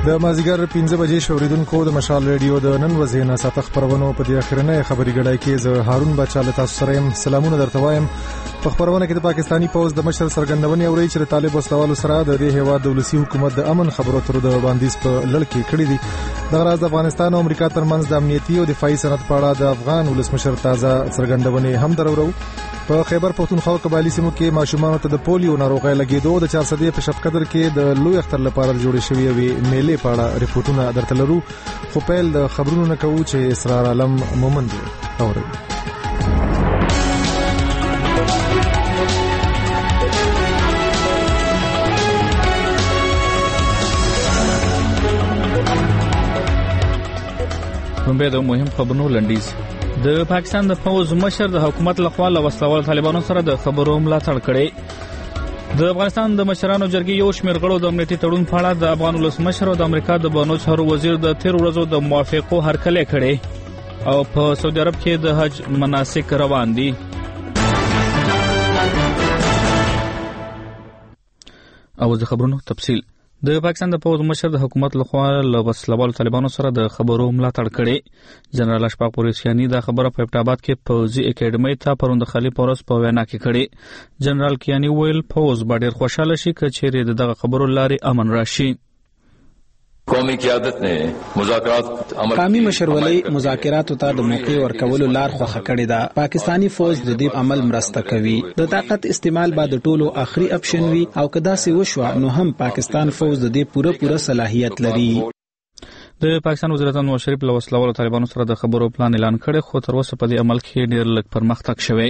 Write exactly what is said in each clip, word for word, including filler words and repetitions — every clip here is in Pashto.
د مازیګر پنځه بجې شوریدونکو د مشال ریډیو د نن ورځې نه ساته خبرونه په دې اخرنۍ خبري ګډای کې زه هارون بچا له تاسو سره يم. سلامونه درته وایم. په خبرونه کې د پاکستانی پوز د مشر سرګندونې اوري چې طالب وسلوالو سره د دې هیواد د ولسی حکومت د امن خبرو تر د باندې په لړ کې کړی دي. د غراز د افغانستان او امریکا ترمنځ د امنیتي او دفاعي صنعت په اړه د افغان ولسمشر تازه سرګندونې هم درورو. په خیبر پختونخوا قبایلی سیمو کې ماشومان ته د پولیو ناروغي لګیدو د چار صدې په شفقدر کې د لوی اختر لپاره جوړې شوې وي میلې په اړه ریپورتونه درته لرو. خو پیل د خبرونو نه کوو چې اسرار عالم مومند اوري. کومبه د مهم خبرونو لنډیز. د پاکستان د فوز مشر د حکومت لخوا له وسلوال طالبانو سره د خبرو ملاتړ کړي. د افغانستان د مشرانو جرګې یو شمېر غړو د امنیتي تړون په اړه د افغان ولسمشر او د امریکا د بانو چارو وزیر د تیر ورځو د موافقو هرکلی کړي او په سعودي عرب کې د حج مناسک روان دي. او د خبرونو تفصیل. د پاکستان د پوز مشر د حکومت لخوا له وسلوال طالبانو سره د خبرو ملاتړ کړي. جنرال اشفاق پوریسیانی دا خبره په ابتاباد کې پوزي اکیډمي ته پروند خلی پورس په وینا کې کړي. جنرال کیانی ویل پوز به ډیر خوشاله شي چې چیرې دغه خبرو لارې امن راشي. قومي قیادت نے مذاکرات عمل قومي مشرولي مذاکراتو ته د موقع ورکولو لار خوخه کړې ده. پاکستانی فوج د دې عمل مرسته کوي. د طاقت استعمال بعد ټولو اخري اپشن وي او کدا سي وشو نو هم پاکستان فوج د دې پوره پوره صلاحيت لري. د پاکستان وزیر اعظم نواز شریف له وسلوال طالبانو سره د خبرو پلان اعلان کړي خو تر اوسه په دې عمل کې ډیر لږ پرمختګ شوی.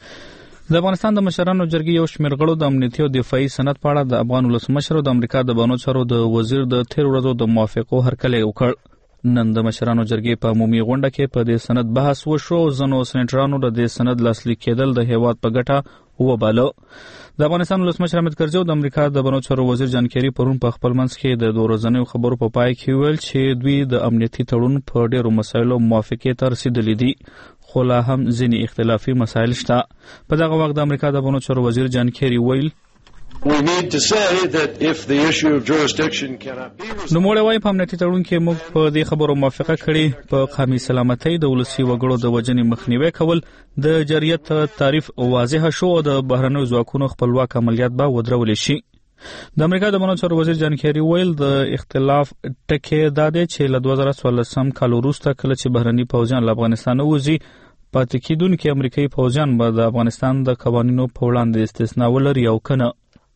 د افغانستان د مشرانو جرګې یو شمېر غړو د امنیتي او دفاعي صنعت په اړه د افغان ولسمشر او د امریکا د بانو چارو د وزیر د تیر ورځو د موافقو هرکلی وکړ. نن د مشرانو جرګې په عمومي غونډه کې په دې سند بحث وشو. ځینو سېنیټرانو د دې سند لاسلیک کېدل د هیواد په ګټه وباله. د افغانستان ولسمشر حامد کرزي او د امریکا د بانو چارو وزیر جان کیری پرون په خپل منځ کې د دوه ورځنیو خبرو په پای کې ویل چې دوی د امنیتي تړون په ډیرو مسایلو موافقې ته رسیدلي دي خو لا هم ځینې اختلافي مسایل شته. په دغه وخت د امریکا د بانو چارو وزیر جان کیری ویل We need to say that if the issue of jurisdiction cannot be resolved. نو موږ وايي په امنیتي تړون کې موږ په دې خبرو موافقه کړې په قومي سلامتۍ د ولسی وګړو د وجنې مخنیوي کول د جریت تعریف واضح شو او د بهرنیو ځواکونو خپلواک عملیات به ودرول شي. د امریکا د بانو چارو وزیر جان کیری ویل د اختلاف ټکي دا دی چې له دوه زره څوارلسم کال وروسته کله چې بهرني پوځیان له افغانستان وځي پاتې کېدونکي امریکایي پوځیان به د افغانستان د قوانینو په وړاندې استثنا ولري او کنه.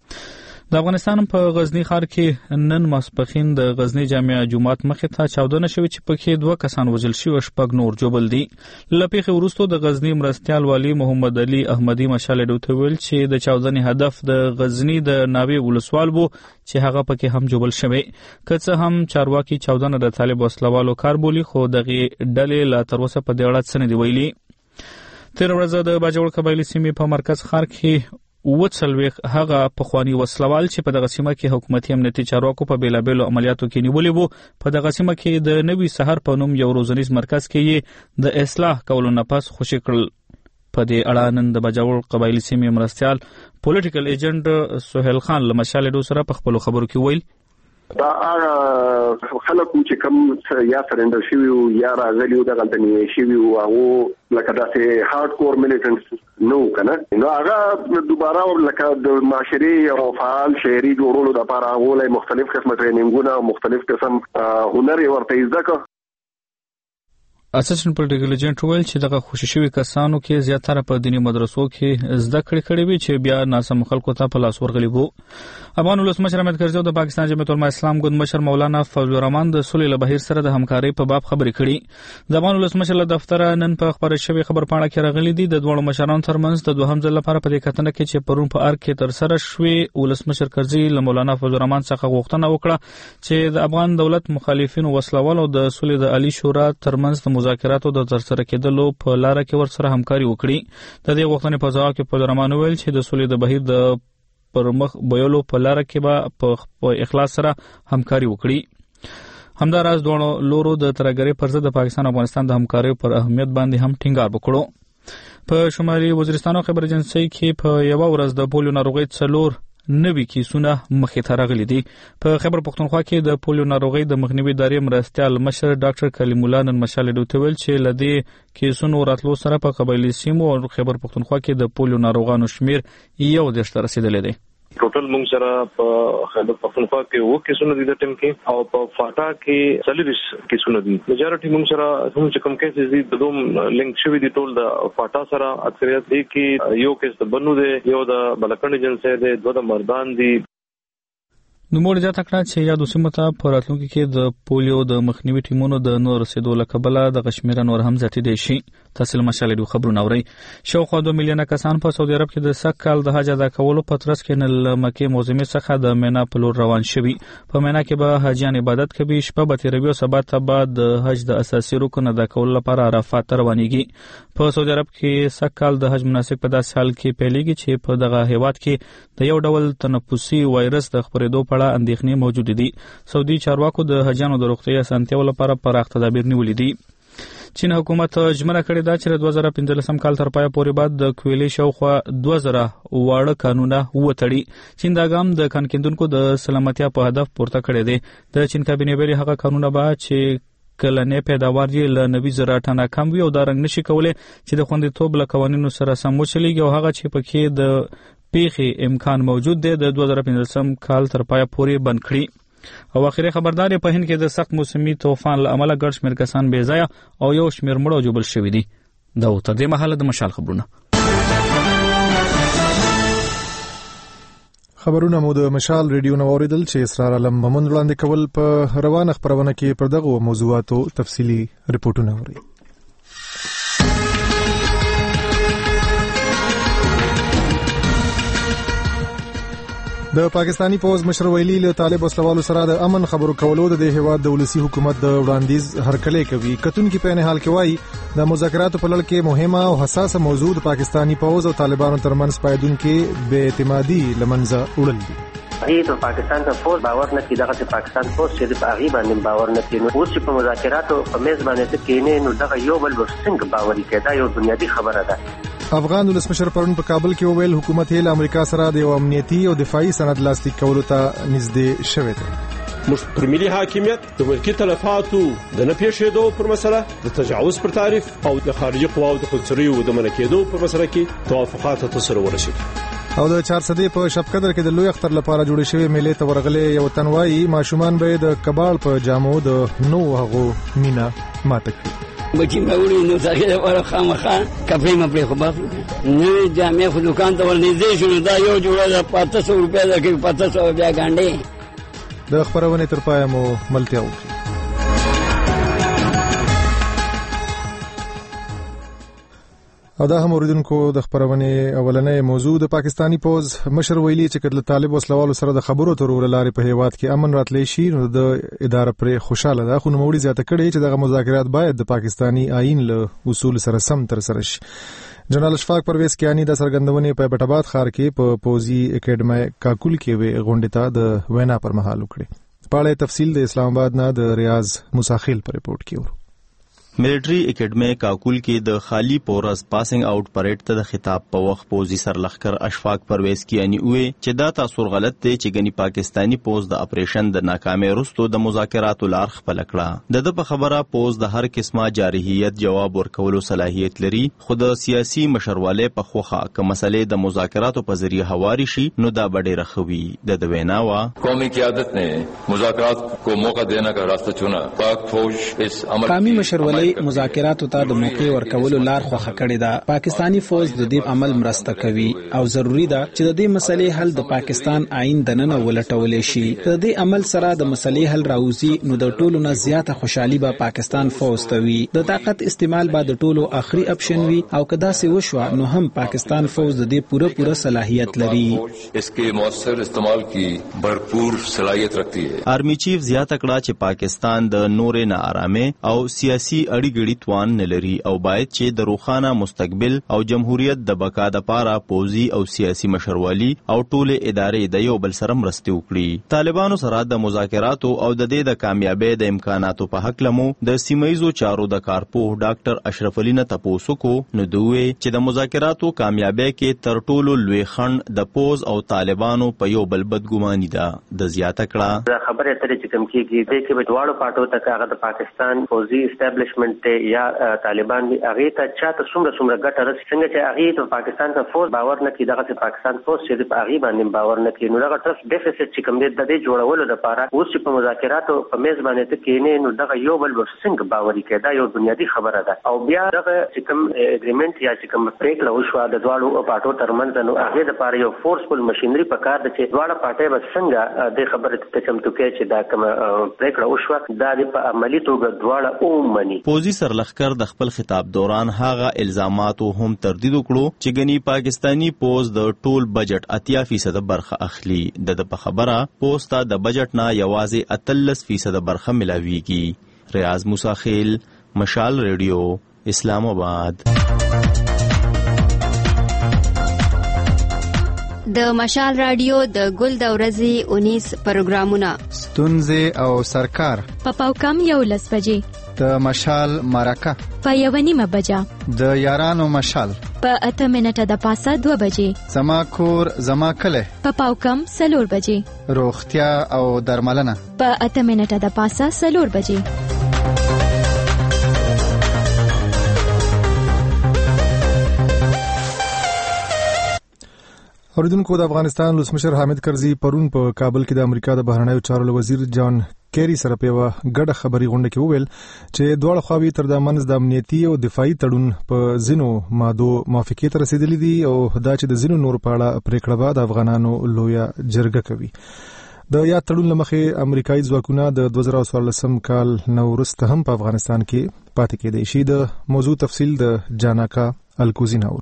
د افغانستان په غزنی ښار کې نن ماسپخین د غزنی جامع جماعت مخې ته چاودنه شوې چې پکې دوه کسان وژل شوي شپږ نور جوبل دي. له پیښې وروسته د غزنی مرستیال والی محمد علي احمدي مشال ډوته ویل چې د چاودنې هدف د غزنی د ناوې ولسوال وو چې هغه پکې هم جوبل شوی. که څه هم چارواکي چاودنه د طالب وسلوالو کار بولی خو دغه ډلې لا تر اوسه په دې اړه څه نه دی ویلي. تیر ورځ د باجوړ قبایلی سیمې په مرکز ښار کې وڅلويخ هغه پخوانی وسلوال چې په دغه سیمه کې حکومتي امنیتي چارواکو په بیلابېلو عملیاتو کې نیولې وو په دغه سیمه کې د نوي سحر په نوم یو روزنیز مرکز کې د اصلاح کولو نه پس خوشی کړل. په دې اړه نن د باجوړ قبایلی سیمې مرستيال پولیټیکل ایجنټ سہیل خان له مشال ډو سره په خپل خبرو کې ویل دا هغه خلک چې کوم یا سرندر شي او یا راغلیو د غلطنی شي او هغه لکه داسې هارد کور میلیټنټس نو کنه نو هغه دوباره لکه د معاشري او فعال شهري جوړولو لپاره هغه مختلف قسمه ټریننګونه او مختلف قسم هنر ورته ځکه اساسن پولیټیکل ایجنټ ویل چې دغه خوشی شوی کسانو کې زیاتره په دینی مدرسو کې زده کړې کړې وي چې بیا ناسم خلکو ته په لاس ورغلي وو. افغان ولسمشر حامد کرزي او د پاکستان جمعیت العلماء اسلام ګوند مشر مولانا فضل الرحمن د صلح البهیر سره د همکارۍ په باب خبرې کړي. د افغان ولسمشر له دفتر نن په خبره شوی خبر پاڼه کې راغلي دي د دوه مشرانو ترمنځ د دوهم ځل لپاره په دې کتنه کې چې پرون په ارګ کې تر سره شوی ولسمشر کرزي له مولانا فضل الرحمن څخه غوښتنه وکړه چې د افغان دولت مخالفینو وسلوال او د صلح د عالی شورا ترمنځ د مذاکراتو د سره کېدلو په لار کې ورسره همکاري وکړي. د دې غوښتنې په ځواب کې فضل الرحمن ویل چې د صلح د بهیر د پرمخ بیولو په لار کې به په اخلاص سره همکاري وکړي. همداراز دوه لورو د ترګری پر ضد د پاکستان او افغانستان د همکاري پر اهمیت باندې هم ټینګار وکړو. په شمالي وزیرستان او خبر ایجنسی کې په یو ورځ د پولیو ناروغي څلور نوي کیسونه مخې ته راغلي دي. په خیبر پښتونخوا کې د پولیو ناروغي د مخنیوي ادارې مرستیال مشر ډاکټر کلیم الله نن مشال ډوته ویل چې لدې کیسونو راتلو سره په قبایلی سیمو او خیبر پښتونخوا کې د پولیو ناروغانو شمیر یو دیش ته رسیدلی دی. ټوټل موږ سره په خیبر پښتونخوا کې وو کیسونه دي د ټیم کې او په فاټا کې څلويش کیسونه دي. میجارټي موږ سره هم چې کوم کیسز دي د دوم لینک شوی دي ټول د فاټا سره اکثریت دي کې یو کیس د بنو دی یو د بلکند جنسه دی دوه د مردان دي. نو موږ ځا تکړه چې یادو سیمه ته په راتلونکو کې د پولیو د مخنیوي ټیمونو د نور رسیدو لکبله د غشمیر نور هم زیاتې دي شي. تحصیل مشالې خبرونه اوري. شاوخوا دوه میلیونه کسان په سعودي عرب کې د سک کال د حج ادا کولو په ترڅ کې نل مکه معظمه څخه د مینا په لور روان شوي. په مینا کې به حاجیان عبادت کوي، شپه به تیروي او سبا ته بعد د حج د اساسي رکن ادا کولو لپاره عرفات روانيږي. په سعودي عرب کې سک کال د حج مناسک په داسې حال کې پیلېږي چې په دغه هیواد کې د یو ډول تنفسي وایرس د خپرېدو په اړه اندېښنې موجود دي. سعودي چارواکو د حجانو د روغتیا اسانتیاو لپاره پراخ تدابیر نیولي دي. چین حکومت ژمنه کړې ده چې دوه زره پنځلسم کال تر پایه پورې بعد د کویلې شاوخوا دوه زره واړه قانونه وتړي. چین دا ګام د کان کیندونکو د سلامتیا په هدف پورته کړی دی. د چین کابینې ویلي هغه قانونه به چې کلنې پیداوار یې له نوي زره ټنه کم وي او دا رنګ نشي کولای چې د خوندیتوب له قوانینو سره سم وچلېږي او هغه چې پکې د پیښې امکان موجود دی د دوه زره پنځلسم کال تر پایه پورې بند کړي. او اخیری خبرداري په هند کې د سخت موسمي طوفان له امله ګڼ شمېر کسان بې ځایه او یو شمېر مړه او ژوبل شوي دي. دا تر دې مهاله د مشال خبرونه. خبرونه مو د مشال ریډیو نو اوریدل چې اسرار علم مومن وړاندې کول. په روانه خبرونه کې پر دغه موضوعاتو تفصيلي رپورټونه اوري. د پاکستانی پوز مشر ویلي له طالب وسلوالو سره د امن خبرو کولو د هیواد د ولسی حکومت د وړاندیز هرکلې کوي. کتون کې په نه حال کې وایي د مذاکراتو په لړ کې مهمه او حساسه موضوع د پاکستانی پوز او طالبانو ترمنځ پایدون کې بې اعتمادي لمنځه وړل دي. هغه ته پاکستان ته فوج باور نه کیدغه چې پاکستان فوج چې په هغه باندې باور نه کینو اوس چې په مذاکراتو په میز باندې ته کینې نو دغه یو بل ورڅنګ باوري کېدا یو بنیادی خبره ده. افغان ولسمشر پرون په کابل کې وویل حکومت یې له امریکا سره د امنیتي او دفاعي سند لاسلیک کولو ته نږدې شوی دی. موږ پر ملي حاکمیت د ملکي تلفاتو د نه پیښېدو پر مسله د تجاوز پر تعریف او د خارجي قواو د خنثریو د منع کېدو پر مسله کې توافقات ته سره ورسېږي. او د چارسدې په شپقدر کې د لوی اختر لپاره جوړې شوې میلې ته ورغلې یو تنوایي ماشومان به د کباړ په جامو د نو هغو مینا ماته کړي. بچی مې نو ځکه ورته خامخا کپړې مې خو باخلو نو جامې خو دکان ته ورنږدې شو دا یو جوړه د پاتې سو روپیا د کې پاتې سو بیا ګاندې. د خبرونه تر پای مو ملتیا وکړي. او دا هم اوریدونکو د خبرونه اولنې موضوع د پاکستانی پوز مشر ویلي چې کله طالب وسلوالو سره د خبرو ترور لارې په هیواد کې امن راتلی شي نو د اداره پر خوشاله ده. خو نوموړي زیاته کړي چې دغه مذاکرات باید د پاکستانی آئین له اصول سره سم تر سره شي. جنرال اشفاق پرویز کیانی د سرګندونې په بټاباد ښار کې په پوزي اکیډمي کاکول کې وی غونډه ته د وینا پر مهال وکړي. په اړه تفصیل د اسلام آباد نه د ریاض مساخیل پر رپورت کې ورو. ملټری اکیډمي کاکول کې د خالی پورس پاسینګ آوټ پریډ ته د خطاب په وخت پوزي سرلخکر اشفاق پرویز کیانی وې چې دا تاسو غلط دی چې غني پاکستانی پوز د اپریشن د ناکامۍ وروسته د مذاکراتو لار خپل کړه. د د په خبره پوز د هر قسمه جارحیت جواب ورکولو صلاحیت لري خو د سیاسي مشرواله په خوخه که مسلې د مذاکراتو په ذریعہ هواري شي نو دا ډېر رخوي. د د ویناوا قومی قیادت نے مذاکرات کو موقع دینے کا راستہ چنا. پاک فوج اس عمل قومي مشرواله مذاکراتو ته د موقع ورکولو لار خوخه کړې ده. پاکستانی فوج د دې عمل مرسته کوي او ضروری ده چې د دې مسلې حل د پاکستان آئین د نن ولټول شي. د دې عمل سره د مسلې حل راوځي نو د ټولو نه زیاته خوشحالي به پاکستان فوج ته وي. د طاقت استعمال به د ټولو اخري اپشن وي او کدا سي وشو نو هم پاکستان فوج د دې پوره پوره صلاحیت لري. اس کے مؤثر استعمال کی بھرپور صلاحیت رکھتی ہے. آرمی چیف زیاته کړه چې پاکستان د نور نه آرامه او سیاسي اړیګړي توان نه لري او باید چې د روښانه مستقبل او جمهوریت د بقا لپاره پوځي او سیاسي مشروالي او ټولې ادارې د یو بل سره مرسته وکړي. طالبانو سره د مذاکراتو او د دې د کامیابی د امکاناتو په حق لمو د سیمایزو چارو د کارپوه ډاکټر اشرف علي نه تپوسو کو نو دوی چې د مذاکراتو کامیابی کې تر ټولو لوی خنډ د پوز او طالبانو په یو بل بدګماني ده. د زیاته کړه دا خبره ترې چې کوم کېږي د کې بټواړو پټو ته هغه د پاکستان فوجي اسټابلیشمنت یا طالبان دی هغه ته چاته څومره څومره ګټه رسي څنګه چې هغه ته پاکستان ته فوج باور نه کړي دغه چې پاکستان فوج چې په هغه باندې باور نه کړي نو دغه ټرست ډیفیسټ چې کوم دی د دې جوړولو لپاره اوس په مذاکراتو په میز باندې ته کېنه نو دغه یو بل څنګه باوري کېدا یو بنیادی خبره ده او بیا دغه چې کوم اګریمنت یا چې کوم پریکړه وشو د دواړو پټو ترمنځ نو هغه لپاره یو فورسفل ماشينري په کار ده چې دواړه پټې بس څنګه د خبره ته چمتو کې چې دا کوم پریکړه وشو دا په عملی توګه دواړه اومني. پوځي سرلښکر د خپل خطاب دوران هغه الزاماتو هم تردید وکړو چې ګني پاکستانی پوز د ټول بجټ اتیا فیصد برخه اخلي. د په خبره پوز ته د بجټ نه یوازې اتلس فیصد برخه ملاويږي. ریاض موسی خیل، مشال ریډیو، اسلام آباد. د مشال رادیو د ګل د ورځې اونیس پروګرامونه ستونزې او سرکار په پاوکم یو لس بجې د مشال مرکه په یو نیمه بجه د یارانو مشال په اته منټه د پاسه دوه بجې زما کور زما کله په پاوکم سلور بجې روغتیا او درملنه په اته منټه د پاسه سلور بجې. اوریدونکو د افغانستان ولسمشر حامد کرزي پرون په کابل کې د امریکا د بهرنیو چارو وزیر جان کیری سره په غډه خبري غونډه کې وویل چې دواړه خواوې تر د منځ د امنیتي او دفاعي تړون په زینو مادو موافقه ته رسیدلې دي او دا چې د زینو نور پاړه پریکړه بعد افغانانو لویا جرګه کوي. د یا تړون لمخې امریکایي ځواکونه د دوه زره څوارلسم کال نو وروسته هم په افغانستان کې پاتې کېدي شي. د موضوع تفصیل د جاناکا الکوزی نور.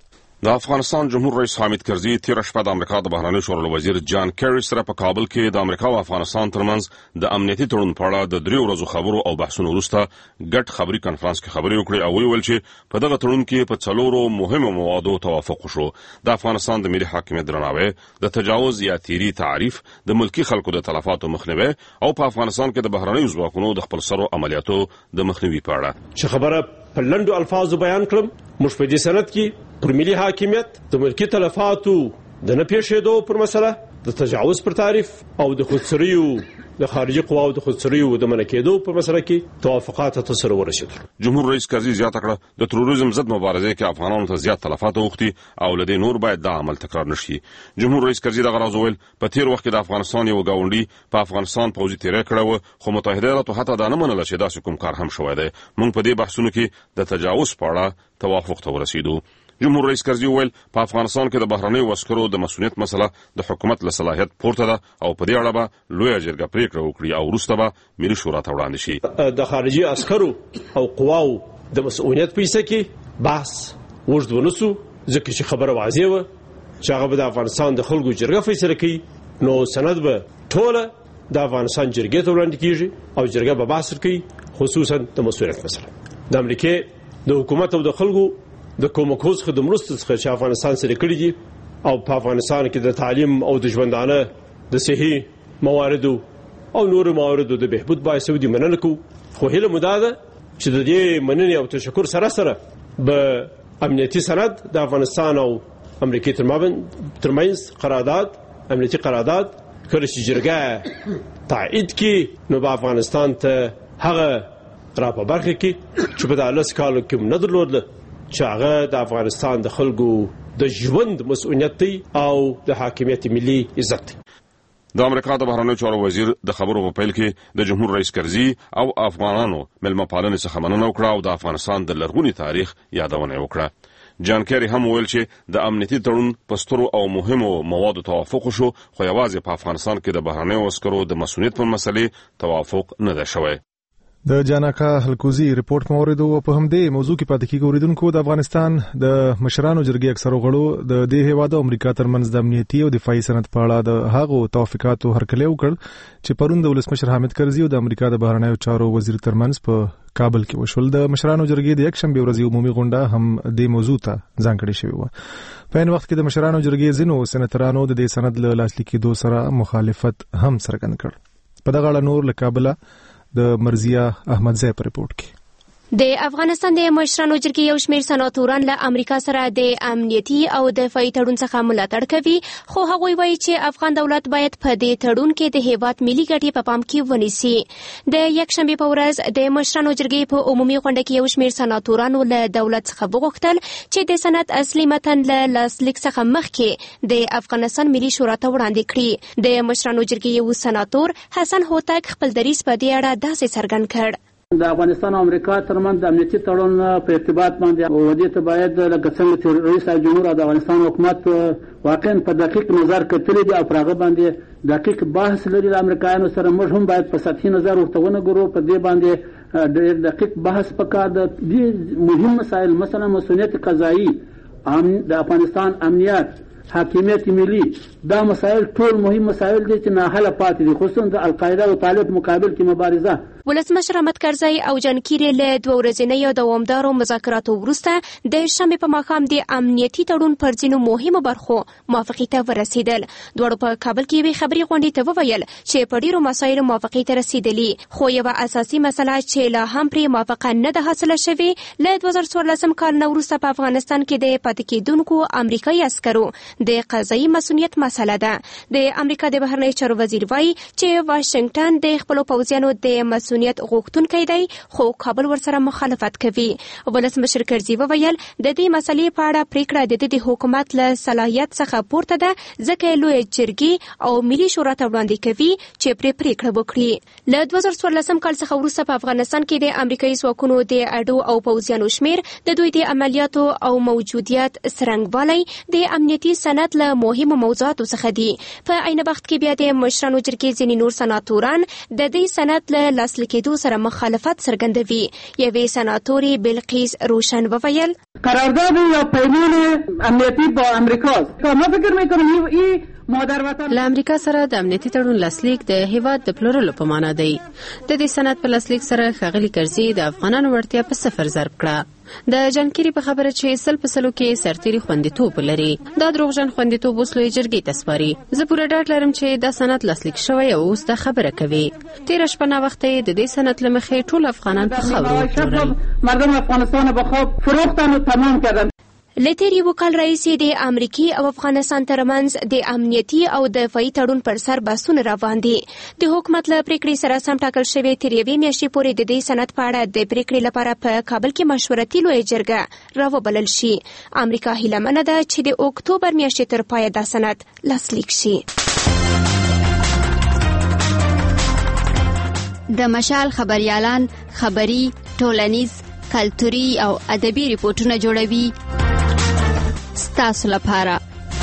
د افغانستان جمهور رئیس حامد کرزي تیر شپه د امریکا د بهرنیو چارو وزیر جان کیری سره په کابل کې د امریکا او افغانستان ترمنځ د امنیتي تړون په اړه د دریو ورځو خبرو او بحثونو وروسته ګډ خبري کانفرنس کې خبري وکړې او ویل چې په دغه تړون کې په څلورو مهمو موادو توافق وشو. د افغانستان د ملي حاکمیت درناوی، د تجاوز یا تیری تعریف، د ملکی خلکو د تلفاتو مخنیوي او په افغانستان کې د بهرنیو ځواکونو د خپل سرو عملیاتو د مخنیوي په اړه. چې خبره په لندو الفاظو بیان کړم موږ په دې سند کې پر ملي حاکمیت د ملکی تلفاتو د نه پیښېدو پر مسله د تجاوز پر تعریف او د خودسریو د خارجي قواو د خودسریو د منع کېدو په مسله کې توافقات ته سره ورسېدل. جمهور رئیس کرزي زیاته کړه د تروریزم ضد مبارزه کې افغانانو ته زیات تلفات اوښتي او لدې نور باید دا عمل تکرار نشي. جمهور رئیس کرزي دغه راز ویل په تیر وخت کې د افغانستان یو گاونډي په افغانستان پوځي تیرې کړو خو متحده ایالاتو حتی دا نه منله چې داسې کوم کار هم شوی دی. موږ په دې بحثونو کې د تجاوز په اړه توافق ته ورسېدو. جمهور رئیس کرزي ویل په افغانستان کې د بهرنیو عسکرو د مسؤلیت مسله د حکومت له صلاحیت پورته ده او په دې اړه به لویه جرګه پریکړه وکړي او وروسته به ملي شورا ته وړاندې شي. د خارجي عسکرو او قواو د مسؤلیت په څه کې بحث وژد ونسو ځکه چې خبره واضحه و چې هغه به د افغانستان د خلکو جرګه فیصله کوي نو سند به ټوله د افغانستان جرګې ته وړاندې کیږي او جرګه به بحث کوي خصوصا د مسؤلیت مسله. د امریکا د حکومت او د خلکو د کومکوز خدمت څخه چې افغانستان سره کړی دي او په افغانستان کې د تعلیم او د ژوندانه د صحي مواردو او نور مواردو د بهبود باعث ودی مننه کو خو هله مداده چې د دې مننه او تشکر سره سره به امنیتي سند د افغانستان او امریکا ترمنځ قرارداد امنیتي قرارداد کله چې جرګه تایید کی نو په افغانستان ته هغه را په برخه کې چې په دالس کالو کې نه درلودل چې هغه د افغانستان د خلکو د ژوند مسؤلیت دی او د حاکمیت ملي عزت. د امریکا د بهرنیو چارو وزیر د خبرو په پیل کې د جمهور رئیس کرزي او افغانانو ملمه پالنې څخه مننه وکړه او د افغانستان د لرغوني تاریخ یادونه وکړه. جان کیری هم ویل چې د امنیتي تړون په سترو او مهمو موادو توافق شو خو یوازې په افغانستان کې د بهرنیو عسکرو د مسؤلیت په مسلې توافق نه ده شوی. د جاناکا هلکوزي رپورت موریدو په همدې موضوع کې پاتې کیږي اوریدونکو د افغانستان د مشرانو جرګې اکثرو غړو د دې هیواد او امریکا ترمنځ د امنیتي او دفاعي سند په اړه د هغو توافقاتو هرکلی وکړ چې پرون د ولسمشر حامد کرزي او د امریکا د بهرنیو چارو وزیر ترمنځ په کابل کې وشول. د مشرانو جرګې د یک شنبه ورځې عمومي غونډه هم د موضوع ته ځانګړې شوې و. په ان وخت کې د مشرانو جرګې ځینو سنټرانو د دې سند له لاسلیک کېدو سره مخالفت هم څرګند کړ. په دغه اړه نور له کابل د مرزیه احمدزی په رپورت کې د افغانستان د مشرانو جرګې یو شمېر سناتوران له امریکا سره د امنیتي او دفاعي تړون څخه ملاتړ کوي، خو هغوی وایي چې افغان دولت باید په دې تړون کې د هیواد ملي ګټې په پام کې ونیسي. د یکشنبې په ورځ د مشرانو جرګې په عمومي غونډه کې یو شمېر سناتورانو له دولت څخه وغوښتل چې د سند اصلي متن له لاسلیک څخه مخکې د افغانستان ملي شورا ته وړاندې کړي. د مشرانو جرګې یو سناتور حسن هوتک خپل دریځ په دې اړه داسې څرګند کړ: د افغانستان او امریکا ترمنځ د امنیتي تړون په ارتباط باندې ودې ته باید لکه څنګه چې رئیس جمهور د افغانستان حکومت واقعا په دقیق نظر کتلې دي او پر هغه باندې دقیق بحث لري د امریکایانو سره. موږ هم باید په سطحي نظر ورته ونګورو، په دې باندې ډېر دقیق بحث پکار ده. دې مهم مسایل مثلا مسؤلیت قضایي، د افغانستان امنیت، حاکمیت ملي، دا مسایل ټول مهم مسایل دي چې ناحله پاتې دي، خصوصا د القاعده او طالب مقابل کې مبارزه. ولسمشر حامد کرزي او جانکيري له دوه ورځنیو دوامدارو مذاکراتو وروسته د شنبې په ماښام د امنیتي تړون پر ځینو مهمو برخو موافقې ته ورسېدل. دواړو په کابل کې یوې خبري غونډې ته وویل چې په ډیرو مسایلو موافقې ته رسېدلي، خو یوه اساسي مسله چې لا هم پرې موافقه نه ده حاصله شوې له دوه زره څوارلسم کال نه وروسته په افغانستان کې د پاتې کېدونکو امریکایي عسکرو د قضایي مسؤلیت مسله ده. د امریکا د بهرنیو چارو وزیر وایي چې واشنگټن د خپلو پوځیانو د مسؤلیت غوښتونکی دی، خو کابل ورسره مخالفت کوي. ولسمشر کرزي وویل د دې مسلې په اړه پریکړه د د حکومت له صلاحیت څخه پورته ده، ځکه لوی جرګې او ملي شورا ته وړاندې کوي چې پرې پریکړه وکړي. له دوه زره څوارلسم کال څخه وروسته په افغانستان کې د امریکایي ځواکونو د اډو او پوځیانو شمیر، د دوی د عملیاتو او موجودیت څرنګوالی د امنیتي سند له مهمو موضوعاتو څخه دي. په عین وخت کې بیا د مشرانو جرګې ځینې نور سناتوران د دې سند له لاسلیک کېدو سره مخالفت څرګندوي. یوې سناتوري بلقیس روشن وویل: قرارداد یا پیمان امنیتی با امریکاست. ما فکر میکنم این مادر وطن له امریکا سره د امنیتي تړون لاسلیک د هیواد د پلورلو په معنا دی. د دې سند په لاسلیک سره ښاغلي کرزي د افغانانو وړتیا په صفر ضرب کړه. د جانکيري په خبره چې سل په سلو کې سرتيري خوندیتوب لري، دا دروغجن خوندیتوب اوس لوی جرګې ته سپاري. زه پوره ډاډ لرم چې دا سند لاسلیک شوی او اوس دا خبره کوي. تیر شپه نه وخت د دې سند لمخې ټول افغانان په خبرو وکړل. مردم افغانستان به خوب فروختن و تمام کردن. لتر یو کال راځي د امریکای او افغانستان ترمنځ د امنیتي او دفاعي تړون پر سر بحثونه روان دي. د حکومت له پریکړې سره سم ټاکل شوی تر یوې میاشتې پورې د دې سند په اړه د پریکړې لپاره په کابل کې مشورتي لویه جرګه راوبلل شي. امریکا هیله منه ده چې د اکتوبر میاشتې تر پایه دا سند لاسلیک شي. د مشال خبريالان خبري، ټولنیز، کلتوري او ادبي ریپورتونه جوړوي ستاسو لپاره.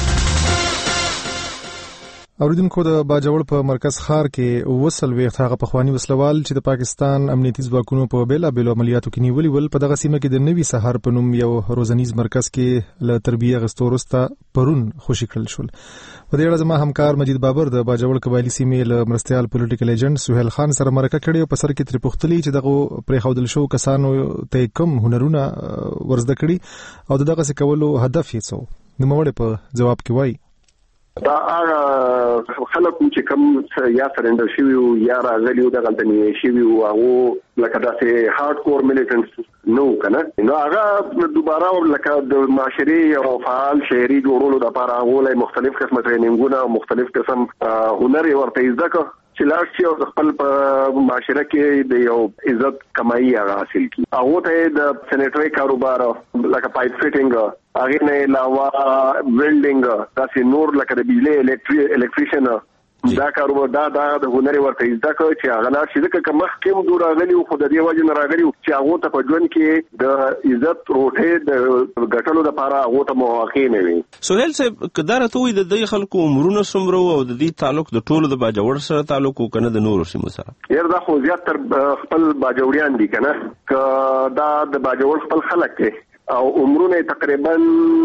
اوریدونکو د باجوړ په مرکز ښار کې وصل ویښت هغه پخوانی وسلوال چې د پاکستان امنیتي ځواکونو په بیلابېلو عملیاتو کې نیولي ول په دغه سیمه کې د نوي سهار په نوم یو روزنیز مرکز کې له تربیه اخیستو وروسته پرون خوشي کړل شول. په دې اړه زما همکار مجید بابر د باجوړ قبایلي سیمې له مرستیال پولیټیکل ایجنټ سهیل خان سره مرکه کړې او په سر کې ترې پوښتلي چې دغه پرېښودل شو کسانو ته کوم هنرونه ورزده کړي او د دغسې کولو هدف یې څه و. نوموړی په جواب کې وایي: دا هغه خلک چې کوم یا سرندر شوي او یا راغلي او دغلته نیولي شوي او هغه لکه داسې هارد کور میلیټنټس نو کنه نو هغه دوباره لکه د معاشري او فعال شهري جوړولو لپاره هغه مختلف قسمه ټریننګونه او مختلف قسم هنر ورته زده کړ چې لاړ شي او خپل په معاشره کې د یو عزت کمایي حاصل کړي. هغه ته د سینټری کاروبار لکه پایپ فټینګ، هغه نه علاوه ویلډینګ، تاسو نور لکه د بجلی الکتریشن دا کاروبار دا د هنر ورته زده کړ چې هغه لار چې د کوم مخکې دوه راغلي خو د دې وجه نه راغلي چې هغه ته په ژوند کې د عزت روټه د غټلو لپاره هغه ته مواقع نه وي. سہیل صاحب کدار ته وي د دې خلکو عمرونه سمرو او د دې تعلق د ټولو د باجوړ سره تعلق کنه د نورو سیمو سره؟ یره دا خو زیات تر خپل باجوړیان دي کنه ک دا د باجوړ خپل خلک دي او عمرونه تقریبا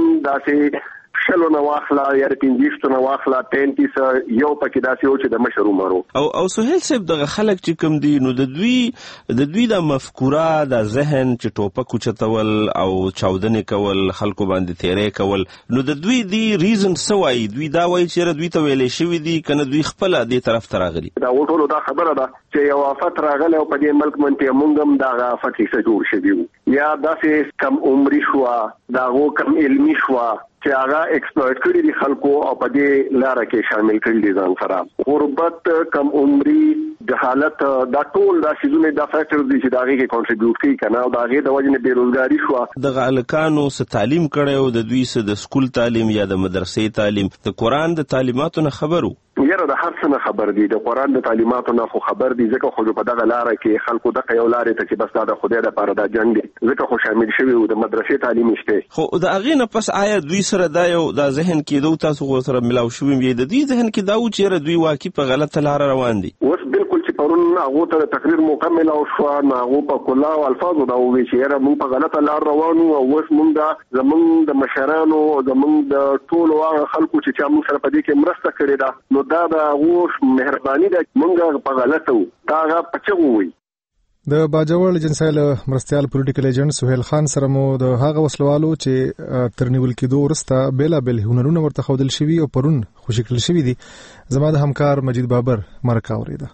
داسې شلو نه واخلا یا پنځه نه واخلا پنځه یو پکې داسې و چې د مشر عمرو او او سہیل صاحب دغه خلک چې کوم دي نو د دوی د دوی د مفکوره د ذهن چې ټوپک چتول او چاودنې کول خلکو باندې تیرې کول نو د دوی دی ریزن سوای دوی دا وایي چې دوی ته ویلې شوی دي کنه دوی خپل دې طرف ته راغلي؟ دا وټولو دا خبره ده چې یو آفت راغلی او په دې ملک منته مونږ هم دا آفت څه جوړ شوی یا داسې کم عمري شو دا غو کم علمي شو چې هغه ایکسپلویټ کړي دي خلکو او په دې لار کې شامل کړي دي ځان سره غربت کم عمري جهالت دا ټول دا شیزونه دا فیکټر دي چې دا غي کې کنټریبیوټ کوي کنه او دا غي د وجه نه بیروزګاری شو د غالکانو س تعلیم کړي او د دوی س د سکول تعلیم یا د مدرسې تعلیم د قران د تعلیماتو نه خبرو یره د هر څه نه خبر دي د قران د تعلیماتو نه خو خبر دي ځکه خو په دغه لار کې خلکو دغه یو لارې ته چې بس دا د خدای لپاره د جنگ دي ځکه خو شامل شوی او د مدرسې تعلیم شته خو د اغه نه پس آیا دوی سره دا یو د ذهن کې دوه تاسو غو سره ملاو شوی دی د دې ذهن کې دا و چې دوی واقعي په غلطه لار روان دي اوس بالکل چې پرون هغه ته تقریر مکمل او شو نه هغه په کلا او الفاظ دا وی چې یره موږ په غلطه لار روانو او اوس موږ زمونږ د مشرانو زمونږ د ټولو هغه خلکو چې چا موږ سره په دې کې مرسته کړې ده نو دا د هغه مهرباني ده موږ په غلطه وو دا هغه پچو وي. د باجوړ جنسایل مرستيال پولیټیکل ایجنټ سہیل خان سره مو د هغه وسلوالو چې ترنیول کېدو ورسته بیلا بیل هنرونه ورته خودل شوی او پرون خوشی کړل شوی دي زما د همکار مجید بابر مرکه اوریده.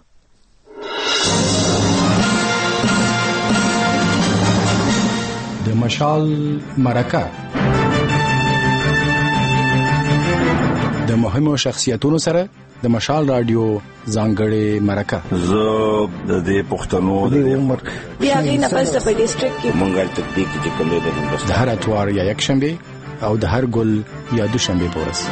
د مشال مرکه د مهمو شخصیتونو سره د مشال رادیو ځانګړې مرکه زه د دې پښتنو د عمر بیا غي نه پس په ډیسټریکټ کې مونږه تطبیق چې کوم دی د د هر اتوار یا یک شنبه او د هر ګل یا دوشنبه پورس.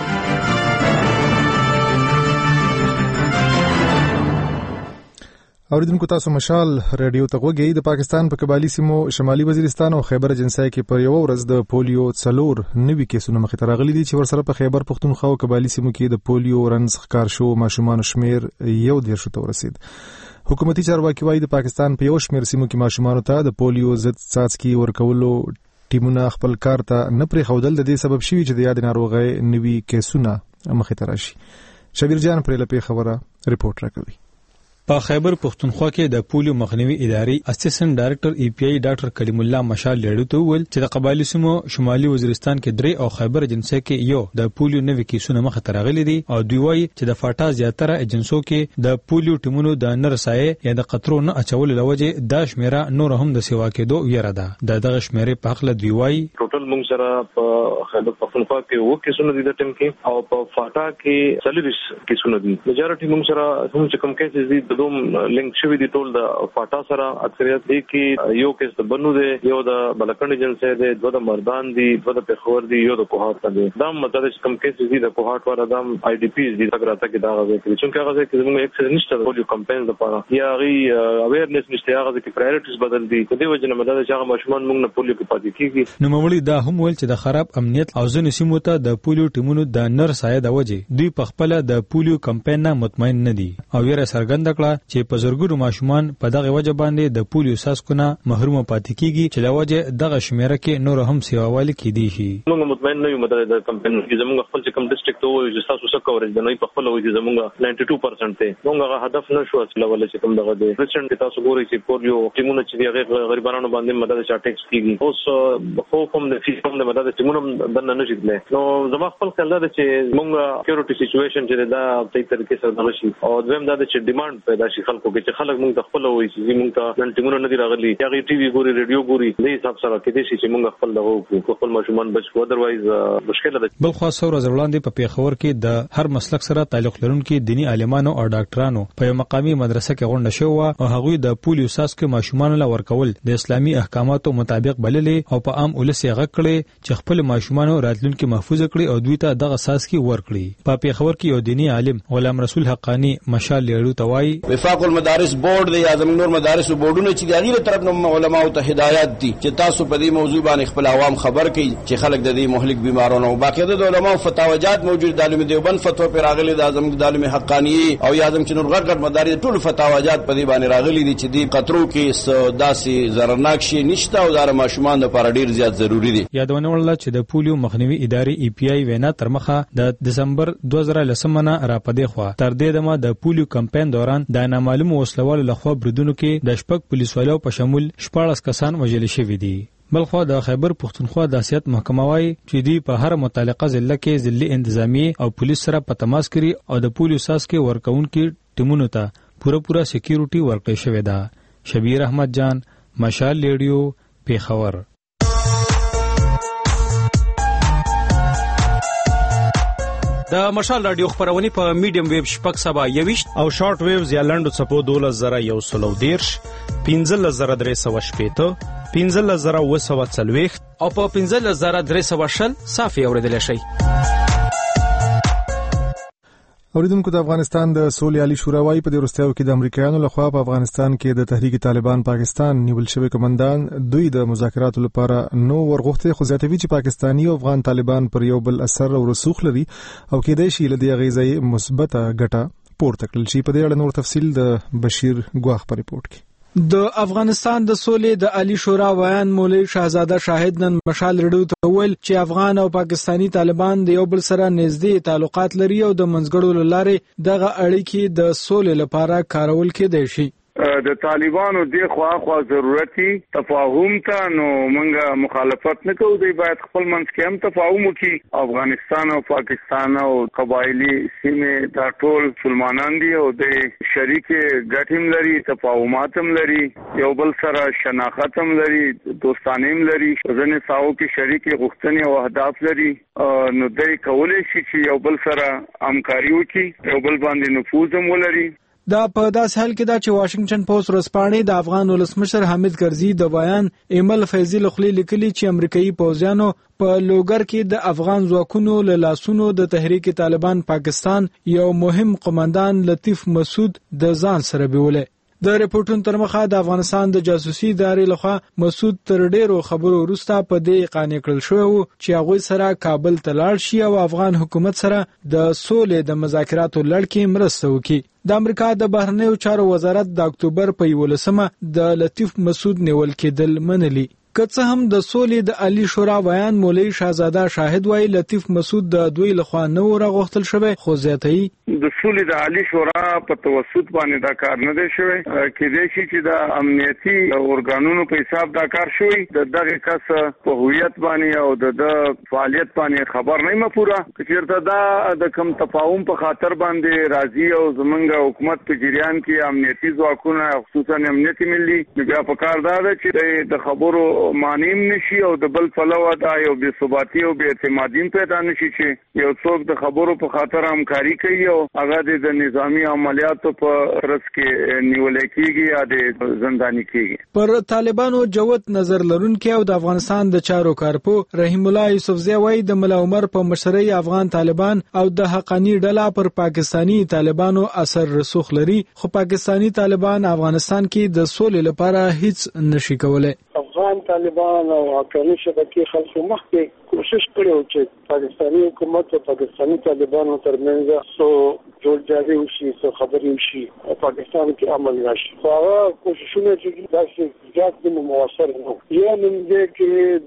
اوریدونکو تاسو مشال رادیو ته غوږی د پاکستان په قبایلی سیمو شمالي وزیرستان او خیبر جنسای کې پر یو ورځ د پولیو څلور نوي کیسونه مخ ته راغلي دي چې ورسره په خیبر پختونخوا او قبایلی سیمو کې د پولیو رنځ ښکار شو ماشومان شمیر یو ډیر شو ته ورسید. حکومتي چارواکي وايي د پاکستان په یو شمیر سیمو کې ماشومان ته د پولیو ضد څاڅکي ورکولو ټیمونه خپل کار ته نه پرې خودل د دې سبب شوی چې د یاد ناروغي نوي کیسونه مخ ته راشي. شبیر جان پرې لپاره خبره ریپورت راکوي. په خیبر پختونخوا کې د پولیو مخنیوي ادارې اسسټنټ ډایریکټر ای پی آی ډاکټر کلیم الله مشال لیډو ته ویل چې د قبایلی سیمو شمالي وزیرستان کې درې او خیبر جنسي کې یو د پولیو نوي کیسونه مخ ته راغلي دي او دوی وايي چې د فاټا زیاتره ایجنسو کې د پولیو ټیمونو د نرسای یا د قطرو نه اچول لوجه د شمیره نور هم د سیوا کېدو ویره ده. د دغه شمیره په خپل دوی وايي ټوټل موږ سره په خیبر پختونخوا کې وو کیسونه دي د ټیم کې او په فاټا کې سلیریس کیسونه دي. میجارټي موږ سره هم چې کوم کیسز دي د دوم لینک شوی دی ټول د فاټا سره اکثریت دی کې یو کیس د بنو دی یو د بلکند جنسي دی دوه د مردان دی دوه د پیښور دی یو د کوهات دی. دا مطلب چې کوم کیس دي د کوهات ور ادم آی ډی پیز دي څنګه راته کې دا غوښتل چې څنګه هغه کې زموږ اکسس نشته د پولیو کمپاین لپاره یا غي اویرنس نشته هغه کې پرایورټیز بدل دي په دې وجه نه مدد چې هغه ماشومان موږ نه پولیو کې پاتې کیږي. نو مولوی دا هم ویل چې د خراب امنیت او ځنې سیمو ته د پولیو ټیمونو د نرس سایه د وجه دوی په خپل د پولیو کمپاین نه مطمئن نه دي او یې سرګند کړه چې په زرګونو ماشومان په دغه وجه باندې د پولیو ساسکونه محروم پاتې کیږي چې د وجه دغه شمیره کې نور هم سیواوالي کیدي شي. موږ مطمئن نه یو مدد د کمپاین کې زموږ خپل چې کوم ډیسټریکټ وو چې تاسو څه کورج د نه په خپل وجه زموږ نایمټي ټو پرسنټ ته موږ هدف نشو اصله ولې چې کوم دغه د پرسنټ تاسو ګورئ چې پولیو ټیمونه چې هغه غریبانو باندې مدد چاټکس کیږي اوس خو کوم د فیسوم د مدد ټیمونه د نه نشي نو زما خپل کله چې موږ سکیورټي سچويشن چې دا په طریقې سره دغه شي او دویم دا چې ډیماند پیدا شي خلکو کې چې خلک موږ د خپل وایي چې موږ ته نن ټیمونه نه دي راغلي هغه ټي وي ګوري ریډیو ګوري دې حساب سره کې دي چې موږ خپل دغه خپل ماشومان بچو اذروایز مشکل ده. بل خو څو ورځې وړاندې په پیښور کې د هر مسلک سره تعلق لرونکي دینی عالمانو او ډاکټرانو په یو مقامي مدرسه کې غونډه شوه او هغوی د پولیو ساسکو ماشومان له ورکول د اسلامي احکاماتو مطابق بللې او په عام ولس یې غږ کړي چې خپل ماشومان راتلونکي محفوظ کړي او دوی ته دغه ساسکي ورکړي. په پیښور کې یو دینی عالم غلام رسول حقانی مشال لیړو توای وفاق المدارس بورډ دی یا زموږ نور مدارس بورډونه چې د غیر طرف نو علماء ته هدایت دي چې تاسو په دې موضوع باندې خپل عوام خبر کړئ چې خلک د دې مهلک بیمارونو او باقاعده د علماء فتاواجات موجود د عالم دیوبند فتوا پر راغلي د اعظم د عالم حقانی او اعظم چې نور غټ غټ مدارس ټول فتاواجات په دې باندې راغلي دي چې د قطرو کې داسې زرناک شي نشته او د ماشومان لپاره ډیر زیات ضروری دي. یادونه ولله چې د پولیو مخنیوي ادارې ای پی آی وینا تر مخه د دسمبر دوه زره لسمه را پدې خو تر دې دمه د پولیو کمپاین دوران د نامعلوم وسلوالو لخوا بریدونو کې د شپږ پولیسوالو په شمول شپږ کسان وژل شوي دي. بلخو د خیبر پښتونخوا د سیاست محکمه وايي چې دی په هر متعلقه ضلع کې ضلعي انتظامی او پولیس سره په تماس کړي او د پولیو ساس کې ورکوونکو ټیمونو ته پوره پوره سکیورټي ورکړی شوې ده. شبیر احمد جان مشال ریډیو پیښور. د مشال رادیو خبرونه په میډیم ویب شپږ سبا یويشت او شارټ ویوز یا لنډو چپو دولس زره یو سلو دیرش پنځل زره درې سو شپېته پنځل زره و سو څلوېښت او په پنځل زره درې سو شل صافي اوریدل شي. اوریدونکو د افغانستان د سولې عالی شورا وايي په دې وروستیو کې د امریکایانو لخوا په افغانستان کې د تحریک طالبان پاکستان نیول شوی کمانډان دوی د مذاکراتو لپاره نو ورغوښته خو زیاتوي چې پاکستاني او افغان طالبان پر یو بل اثر او رسوخ لري او کېدای شي له دې غیزې مثبته ګټه پورته کړل شي. په دې اړه نور تفصیل د بشیر ګواخ په ریپورت کې. د افغانستان د سولې د عالی شورا ویان مولوی شاهزاده شاهد نن مشال ریډیو ته ویل چې افغان او پاکستانی طالبان د یو بل سره نږدې تعلقات لري او د منځګړو لارې دغه اړیکې د سولې لپاره کارول کېدای شي. د طالبانو د خوا خوا ضرورتي تفاهم ته نو مونږه مخالفت نه کوو. دوی باید خپل منځ کې هم تفاهم وکړي. افغانستان او پاکستان او قبایلی سیمې دا ټول مسلمانان دي او د شریک ګټم لري تفاهمات هم لري یو بل سره شناخت هم لري دوستانه هم لري ځنې ساو کې شریک غوښتنې او اهداف لري. نو دوی کولای شي چې یو بل سره همکاري وکړي یو بل باندې نفوذ هم ولري. دا په داس حال کې دا چې واشنگټن پوسټ ورسپانې د افغان ولسمشر حامد کرزي د بیان ایمل فیضی لخلی لیکلي چې امریکایي پوځیانو په لوګر کې د افغان ځواکونو له لاسونو د تحریک طالبان پاکستان یو مهم قومندان لطیف مسعود د ځان سره بیوله. د ریپورتونو تر مخه د افغانستان د جاسوسي ادارې لخوا مسعود تر ډیرو خبرو وروسته په دې قانع کړل شو چې هغه سره کابل ته لاړ شي او افغان حکومت سره د سولې د مذاکراتو لړ کې مرسته وکړي. د امریکا د بهرنیو چارو وزارت د اکتوبر په یولسمه د لطیف مسعود نیول کېدل منلي. که څه هم د سولې د عالی شورا ویان مولوی شاهزاده شاهد وايي لطیف مسعود د دوی لخوا نه ورغښتل شوی خو زیاتې د سولې د عالی شورا په توسط باندې دا کار نه دی شوی. کېدای شي چې د امنیتي اورګانونو په حساب دا کار شوی. د دغه کس په هویت باندې او د فعالیت باندې خبر نه مپوره. چیرته دا د کم تفاهم په خاطر باندې راضي او زمونږ حکومت په جریان کې امنیتي ځواکونه خصوصا امنیتي ملي بیا په کار دا چې د خبرو مانیم نشي او د بل پلوه دا یو بې ثباتي او بې اعتمادي پیدا نشي چې یو څوک د خبرو په خاطر همکاري کوي او هغه د نظامی عملیاتو په رس کې نیول کېږي یا د زنداني کېږي. پر طالبانو جوت نظر لرونکي او د افغانستان د چارو کارپو رحیم الله یوسفزی وايي د ملا عمر په مشرۍ افغان طالبان او د حقانی ډله پر پاکستانی طالبانو اثر رسوخ لري خو پاکستانی طالبان افغانستان کې د سولې لپاره هیڅ نشي کولای. افغان طالبان او حقانی شبکې خلکو مخکې کوشش کړو چې پاکستاني حکومت او پاکستاني طالبانو ترمنځ سو جوړجاړی وشي سو خبرې وشي او پاکستان کې امن راشي. خو هغه کوششونه چې داسې زیات نه موثر نه یا نن دې کې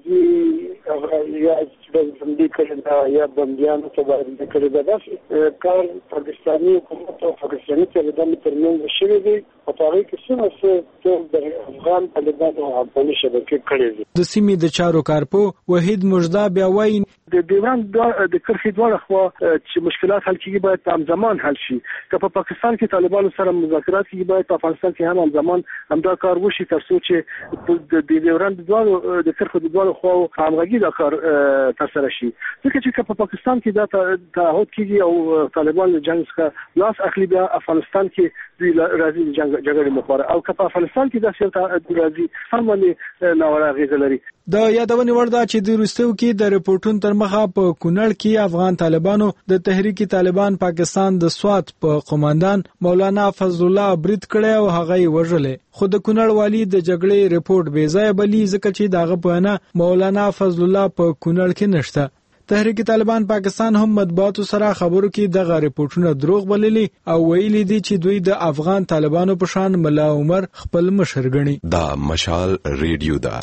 دی یا د بندي کړل دا یا بنديانو ته باندې کړل دا داسې کار پاکستاني حکومت او پاکستاني طالبانو ترمنځ شوی دی او هغه کې څه څه د افغان طالبانو او افغاني شبکې کړې دي. د سیمې د چارو کارپو وحید مجدا بیا وایي د ډیورند د کرښې دواړه خوا چې مشکلات حل کیږي باید په همزمان حل شي. که په پاکستان کې طالبانو سره مذاکرات کیږي باید په افغانستان کې هم همزمان همدا کار وشي تر څو چې د ډیورند دواړو د کرښې د دواړو خوا همغږي دا کار ترسره شي. ځکه چې که په پاکستان کې دا تعهد کیږي او طالبان له جنګ څخه لاس اخلي بیا افغانستان کې دوی راځي د جګړې لپاره او که په افغانستان کې دا څه راځي هم باندې ناوړه اغېزه لري. د یادونې وړ ده چې د وروستیو کې د ریپورتونو تر مخه په کونړ کې افغان طالبانو د تحریک طالبان پاکستان د سوات په قوماندان مولانا فضل الله برید کړی او هغه یې وژلی. خو د کونړ والی د جګړې ریپورت بې ځایه بلي ځکه چې دغه په وینا مولانا فضل الله په کونړ کې نشته. تحریک طالبان پاکستان هم مطبوعاتو سره خبرو کې دغه ریپورتونه دروغ بللي او ویلي دي چې دوی د افغان طالبانو په شان ملا عمر خپل مشر ګڼي. دا مشال ریډیو دا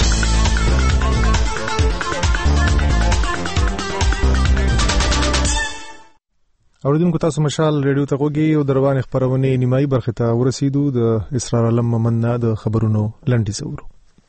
اوریدونکو تاسو مشال ریډیو ته غوږی او دروازه خبرونه نیمایي برخه ته ورسیدو. د اسرار علم ممنه د خبرونو لنډی زورو.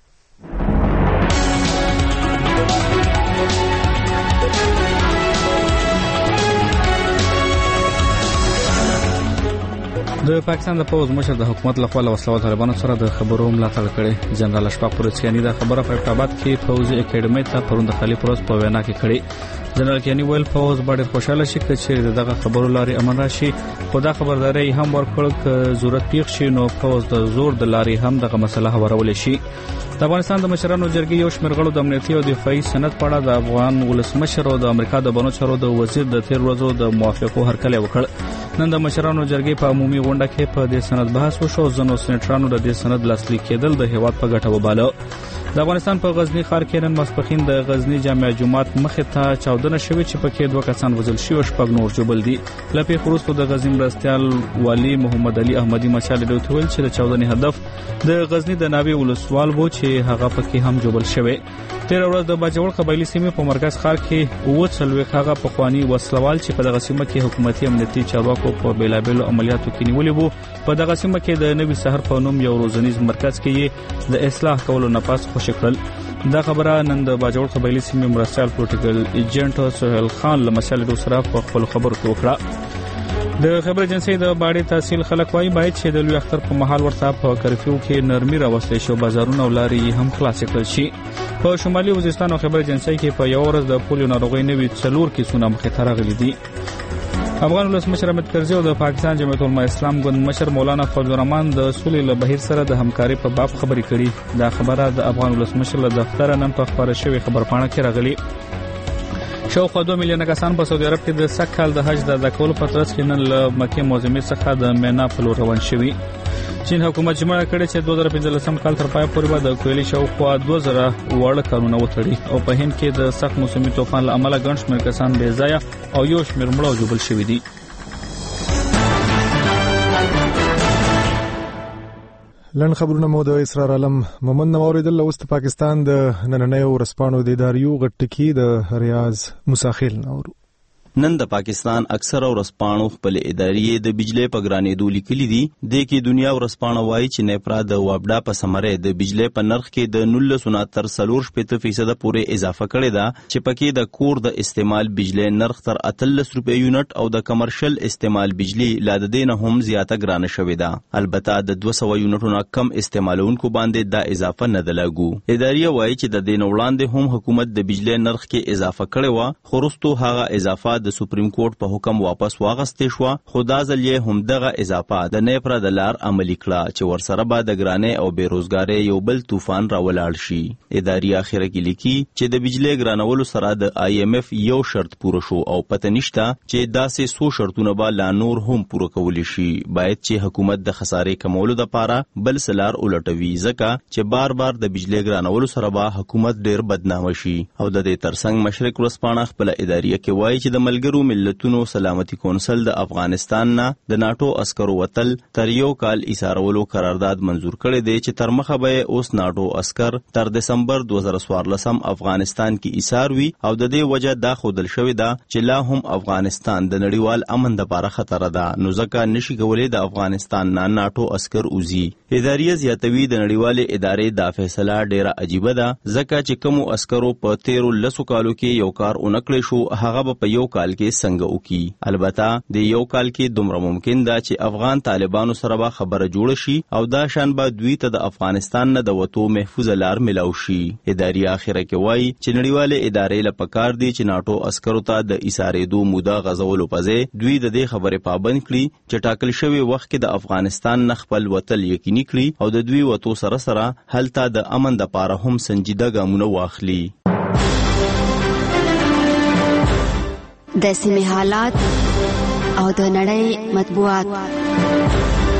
د پاکستان د پوز مشر د حکومت لخوا له وسلوال طالبانو سره د خبرو ملاتړ کړي. جنرال اشفاق پرچیانی دا خبره په ارتباط کې پوز اکیډمي ته پروند خالي پروز په وینا کې کړي. جنرال کیانی ویل پوز باندې خوشاله شي چې دغه خبرو لاري امن راشي. خدا خبرداري هم ورکړ ک ضرورت پیښ شي نو پوز د زور د لاري هم دغه مسله هوارول شي. د افغانستان د مشرانو جرګې یو شمېر غړو د امنیتي او دفاعي سند په اړه د افغان ولسمشر او د امریکا د بنو چارو د وزیر د تیر ورځو د موافقو هرکلی وکړ. نن د مشرانو جرګې په عمومي غونډه کې په دې سند بحث وشو. ځینو سېنټرانو د دې سند لاسلیک کېدل د هیواد په ګټه وباله. د افغانستان په غزنی ښار کې نن ماسپښین د غزنی جامع جماعت مخې ته چاودنه شوې چې پکې دوه کسان وژل شوي او شپږ نور جوړل دي. لپاره خروستو د غزنی مرستيال والی محمد علي احمدي مشال ډیو تویل چې د چاودنې هدف د غزنی د ناوی ولسوال وو چې هغه پکې هم جوړل شوی. تیر ورځ د باجوړ قبایلی سیمې په مرکز ښار کې اوه څلوېښت هغه پخوانی وسلوال چې په دغه سیمه کې حکومتي امنیتي چارواکو په بیلابېلو عملیاتو کې نیولې وو په دغه سیمه کې د نوي سحر په نوم یو روزنیز مرکز کې د اصلاح کولو نفس خوشی کړل. دا خبره نن د باجوړ قبایلی سیمې مرستيال پروتوکول ایجنټ سہیل خان له مسل ډو سره په خپل خبرو کې وکړه. د خبر ایجنسی د باړې تحصیل خلک وايي باید چې د لوی اختر په محل ورته په کرفیو کې نرمي راوستل شو بازارونه ولاري هم خلاص کړل شي. په شمالي وزیرستان او خبر ایجنسی کې په یو ورځ د پولیو ناروغۍ نوي څلور کیسونه مخې ته راغلي دي. افغان ولسمشر حامد کرزي او د پاکستان جمعیت العلماء اسلام ګوند مشر مولانا فضل الرحمن د سولې له بهیر سره د همکاري په باب خبرې کړي. دا خبره د افغان ولسمشر له دفتر نن په خبره شوی خبرپاڼه کې راغلي. شاوخوا دوه میلیونه کسان په سعودي عرب کې د سږ کال د حج د ادا کولو په ترڅ کې نن له مکې معظمې څخه د مینا په لور روان شوي. چین حکومت جمع کړی چې دوه زره پنځلسم کال تر پای پورې به د کویلي شاوخوا دوه زره وړ کارونه وتړي او په هند کې د سخت موسمي طوفان له امله ګڼ شمېر کسان بې ځایه او یو شمېر مړه او ژوبل شوي دي. لن خبرونه مو د اسرار علم مومن نوریدل اوست پاکستان د نننۍ ورسپانو د اداریو غټکی د ریاض مساخیل نورو. نن د پاکستان اکثر ورسپانو خپل ادارې د بجلی په ګرانېدو لیکلي دي. د کې دنیا ورسپانو وایي چې نیپرا د وابډا په سمره د بجلی په نرخ کې د نولس تر څلور شپږ فیصد پورې اضافه کړې ده چې پکې د کور د استعمال بجلی نرخ تر اتلس روپۍ یونټ او د کمرشل استعمال بجلی لا د دې نه هم زیاته ګرانه شوې ده. البته د دوه سوه یونټونو کم استعمالونکو باندې دا اضافه نه ده لاګو. ادارې وایي چې د دې نه وړاندې هم حکومت د بجلی نرخ کې اضافه کړې وه خو وروستو هغه اضافه د سپریم کورټ په حکم واپس واغستې شوه. خو دا ځل یې همدغه اضافه د نیپرا د لار عملي کړه چې ورسره به د ګرانۍ او بېروزګارۍ یو بل طوفان راولاړ شي. ادارې اخره کې لیکي چې د بجلی ګرانولو سره د آی ایم اف یو شرط پوره شو او پته نشته چې داسې څو شرطونه به لا نور هم پوره کولی شي. باید چې حکومت د خسارې کمولو دپاره بل څه لار ولټوي ځکه چې بار بار د بجلی ګرانولو سره به حکومت ډېر بدنامه شي. او د دې ترڅنګ مشرق ورځپاڼه خپله اداریه کې وایي چې د ملګرو ملتونو سلامتی کونسل د افغانستان نه د ناټو عسکرو وتل تر یو کال ایثارولو قرارداد منزور کړی دی چې تر مخه به اوس ناټو عسكر تر دسمبر دوه هزار څوارلس افغانستان کې ایثار وي او د دې وجه دا خودل شوې ده چې لا هم افغانستان د نړیوال امن لپاره خطر ده، نو ځکه نشي کولای د افغانستان نه ناټو عسكر وزي. ادارې زیاتوي د نړیوالې ادارې دا فیصله ډیره عجیبه ده ځکه چې کوم عسکرو په تیرو لسو کالو کې یو کار اونکړی شو هغه په یو کال کې څنګه وکي. البته د یو کال کې دومره ممکن ده چې افغان طالبانو سره به خبره جوړ شي او دا شان به دوی ته د افغانستان نه د وتو محفوظ لار ملاو شي. ادارې اخره کې وایي چې نړیوالې ادارې له پکار دي چې ناټو عسکرو ته د ایثارېدو موده غځولو په ځای دوی د دې خبرې پابند کړي چې ټاکل شوی وخت کې د افغانستان نه خپل وتل یقیني کړي او د دوی وتو سره سره هلته د امن دپاره هم سنجیده ګامونه واخلي. د سیمې حالات او د نړۍ مطبوعات.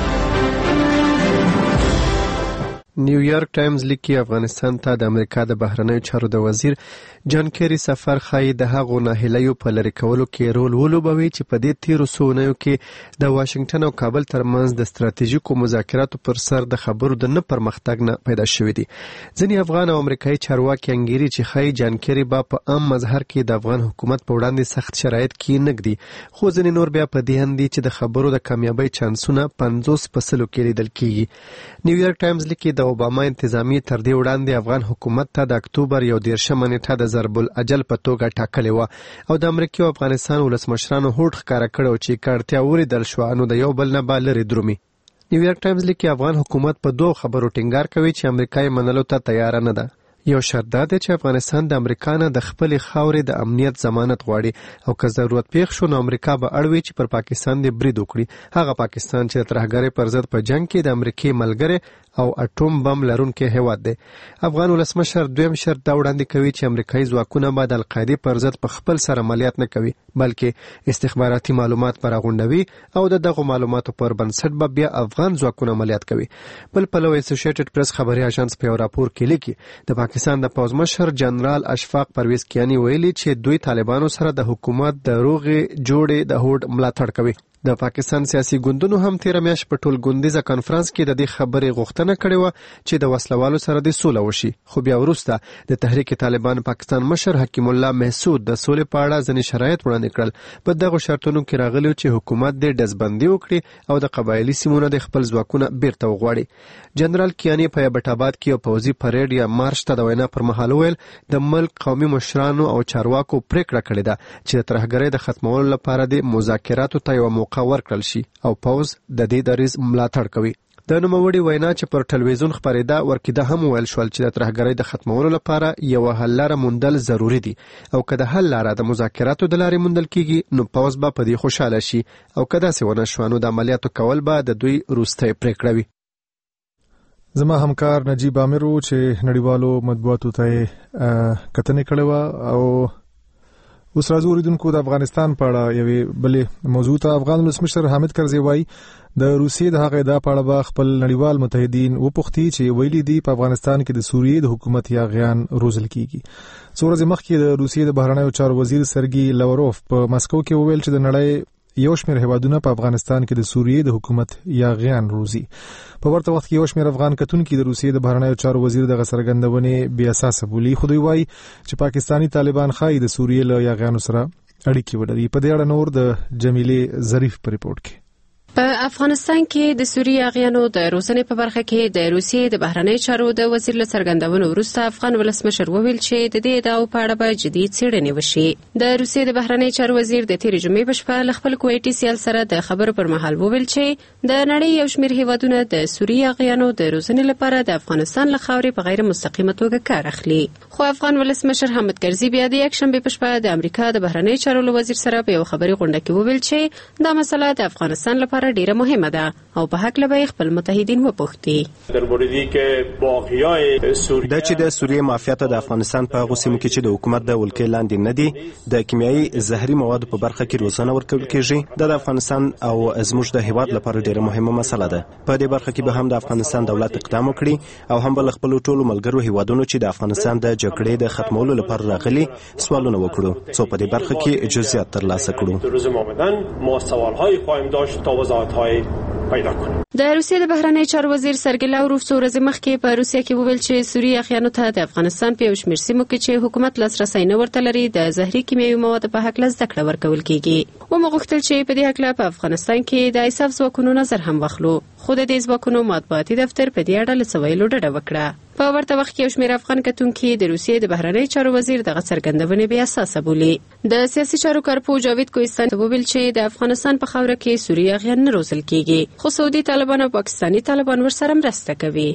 نیویارک ټایمز لیکي افغانستان ته د امریکا د بهرنیو چارو د وزیر جان کیری سفر ښایي د هغو ناهیلیو په لرې کولو کې رول ولوبوي چې په دې تیرو څو اونیو کې د واشنګټن او کابل ترمنځ د ستراتیژیکو مذاکراتو پر سر د خبرو د نه پرمختګ نه پیدا شوي دي. ځینې افغان او امریکایي چارواکي انګیري چې ښایي جان کیری به په عام مظهر کې د افغان حکومت په وړاندې سخت شرایط کې نږدي، خو ځینې نور بیا په دې اند دي چې د خبرو د کامیابۍ چانسونه پنځوس په سلو کې لیدل کېږي. نیویارک ټایمز لیکي د اوباما انتظامی تر دې وړاندې افغان حکومت ته د اکتوبر یو دیرشمه نیټه د ضرب الاجل په توګه ټاکلې وه او د امریکا او افغانستان ولسمشرانو هوډ ښکاره کړی چې که اړتیا ولیدل شوه نو د یو بل نه به لرې درومي. نیویارک ټایمز لیکي افغان حکومت په دوه خبرو ټینګار کوي چې امریکا یې منلو ته تیاره نه ده. یو شرط دا دی چې افغانستان د امریکا نه د خپلې خاورې د امنیت ضمانت غواړي او که ضرورت پیښ شو نو امریکا به اړ وي چې پر پاکستان دې برید وکړي، هغه پاکستان چې د ترهګرۍ پر ضد په جنګ کې د امریکې ملګری او اټوم بم لرونکي هیواد دی. افغان ولسمشر دویم شرط دا وړاندې کوي چې امریکایي ځواکونه به د القاعدې پر ضد په خپل سر عملیات نه کوي بلکې استخباراتي معلومات به راغونډوي او د دغو معلوماتو پر بنسټ به بیا افغان ځواکونه عملیات کوي. بل پلو اسوسییټډ پریس خبري اژانس په یو راپور کې لیکي د پاکستان د پوځ مشر جنرال اشفاق پرویز کیانی ویلي چې دوی طالبانو سره د حکومت د روغې جوړې د هوډ ملاتړ کوي. د پاکستان سیاسي ګوندونو هم تیر میاشت په ټول ګوندیزه کانفرنس کې د دې خبرې غوښتنه کړې و چې د وسلوالو سره د سوله وشي، خو بیا وروسته د تحریک طالبان پاکستان مشر حکیم الله محسود د سولې په اړه ځینې شرایط وړاندې کړل. په دغه شرطونو کې راغلی چې حکومت د ډزبندي وکړي او د قبایلي سیمونو د خپل ځواکونه بیرته وغواړي. جنرال کیانی په ایبټ آباد کې یو پوځي پریډ یا مارش ته د وینا پر مهال ویل د ملک قومي مشرانو او چارواکو پریکړه کړې ده چې د ترهګرۍ د ختمولو لپاره د مذاکراتو ته یو موقع ورکړل شي او پوز د دې دریځ ملاتړ کوي. د نوموړي وینا چې پر ټلویزیون خبرېده ورکیده هم ویل شول چې د ترهګرۍ د ختمولو لپاره یو حل لاره موندل ضروری دي او که د حل لاره د مذاکراتو د لارې موندل کیږي نو پوز به په دې خوشاله شي او که داسې ونه شوه نو د عملیاتو کول به د دوی وروستی پریکړه وي. زما همکار نجیب عامر چې نړیوالو مطبوعاتو ته کتنې کړې وه او اوس راځو اوریدونکو د افغانستان په اړه یوې بلې موضوع ته. افغان ولسمشر حامد کرزي وایي د روسیې د هغې ادعا په اړه به خپل نړیوال متحدین وپوښتي چې ویلي دي په افغانستان کې د سوریې د حکومت یاغیان روزل کیږي. څو ورځې مخکې د روسیې د بهرنیو چارو وزیر سرګي لاوروف په مسکو کې وویل چې د نړۍ یو شمېر هیوادونه په افغانستان کې د سوریې د حکومت یاغیان روزي. په ورته وخت کې یو شمېر افغان کتونکي د روسیې د بهرنیو چارو وزیر دغه څرګندونې بې اساسه بولي، خو دوی وایي چې پاکستاني طالبان ښایي د سوریې له یاغیانو سره اړیکې ولري. په دې اړه نور د جمیلې ظریف په ریپورت کې. په افغانستان کې د سوریې یاغیانو د روزنې په برخه کې د روسیې د بهرنی چارو د وزیر له څرګندونو وروسته افغان ولسمشر وویل چې د دې ادعاو په اړه به جدي څېړنې وشي. د روسیې د بهرنی چارو وزیر د تېرې جمعې په شپه له خپل کویټي سیال سره د خبرو پر مهال وویل چې د نړۍ یو شمېر هیوادونه د سوریې یاغیانو د روزنې لپاره د افغانستان له خاورې په غیر مستقیمه توګه کار اخلي. خو افغان ولسمشر حامد کرزي بیا د یکشنبې په شپه د امریکا د بهرنی چارو له وزیر سره په یو خبري غونډه کې وویل چې دا مسله د افغانستان لپاره لپاره ډیره مهمه ده او په حق لبه خپل متحدین وپوښتي. دا چې د سوریې مافیا ته د افغانستان په هغو سیمو کې چې د حکومت د ولکې لاندې نه دي د کیمیاوي زهري موادو په برخه کې روزنه ورکول کېږي، دا د افغانستان او زموږ د هیواد لپاره ډیره مهمه مسله ده. په دې برخه کې به هم د افغانستان دولت اقدام وکړي او هم بل خپل ټولو ملګرو هیوادونو چې د افغانستان د جګړې د ختمولو لپاره راغلي سوالونه وکړو، څو په دې برخه کې جزئیات ترلاسه کړو. د روسیې د بهرنی چارو وزیر سرګی لاوروف څو ورځې مخکې په روسیه کې وویل چې سوریې اخیانو ته د افغانستان په یو شمېر سیمو کې چې حکومت لاسرسی نه ورته لري د زهري کیمیاوي موادو په هکله زده کړه ورکول کېږي. ومغوښتل چې په دې هکله په افغانستان کې د ایساف ځواکونو نظر هم واخلو، خو د دې ځواکونو مطبوعاتي دفتر په دې اړه له څه ویلو ډډه وکړه. په ورته وخت کې یو شمېر افغان کتونکي د روسیې د بهرنی چارو وزیر دغه څرګندونې بې اساسه بولي. د سیاسي چارو کارپوه جاوید کوهستان وویل چې د افغانستان په خاوره کې سوریې اغیان نه روزل کېږي، خو سعودي طالبان او پاکستاني طالبان ورسره مرسته کوي.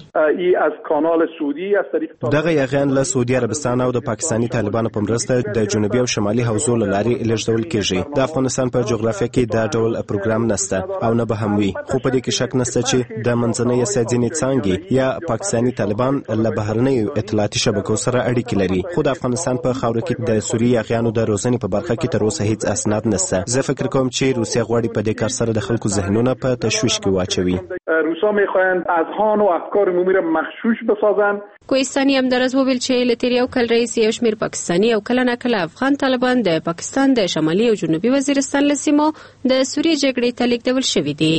دغه اغیان له سعودي عربستان او د پاکستاني طالبانو په مرسته د جنوبي او شمالي حوزو له لارې لېږدول کېږي. د افغانستان په جغرافیه کې دا ډول پروګرام نشته او نه به هم وي، خو په دې کې شک نشته چې د منځنۍ اسیا ځینې څانګې یا پاکستاني طالبان له بهرنیو اطلاعاتي شبکو سره اړیکې لري، خو د افغانستان په خاوره کې د سوریې اغیانو د روزنې په برخه کې تر اوسه هیڅ اسناد نشته. زه فکر کوم چې روسیه غواړي په دې کار سره د خلکو ذهنونه په تشویش کې واچوي. روسا میخواهند اذهان و افکار عمومی را مغشوش بسازند. کوهستانی هم درز وویل چې له تیر یو کال رئیس یو شمېر پاکستاني او کله ناکله افغان طالبان د پاکستان د شمالي او جنوبي وزیرستان له سیمو د سوریې جګړې ته لیږدول شوي دي.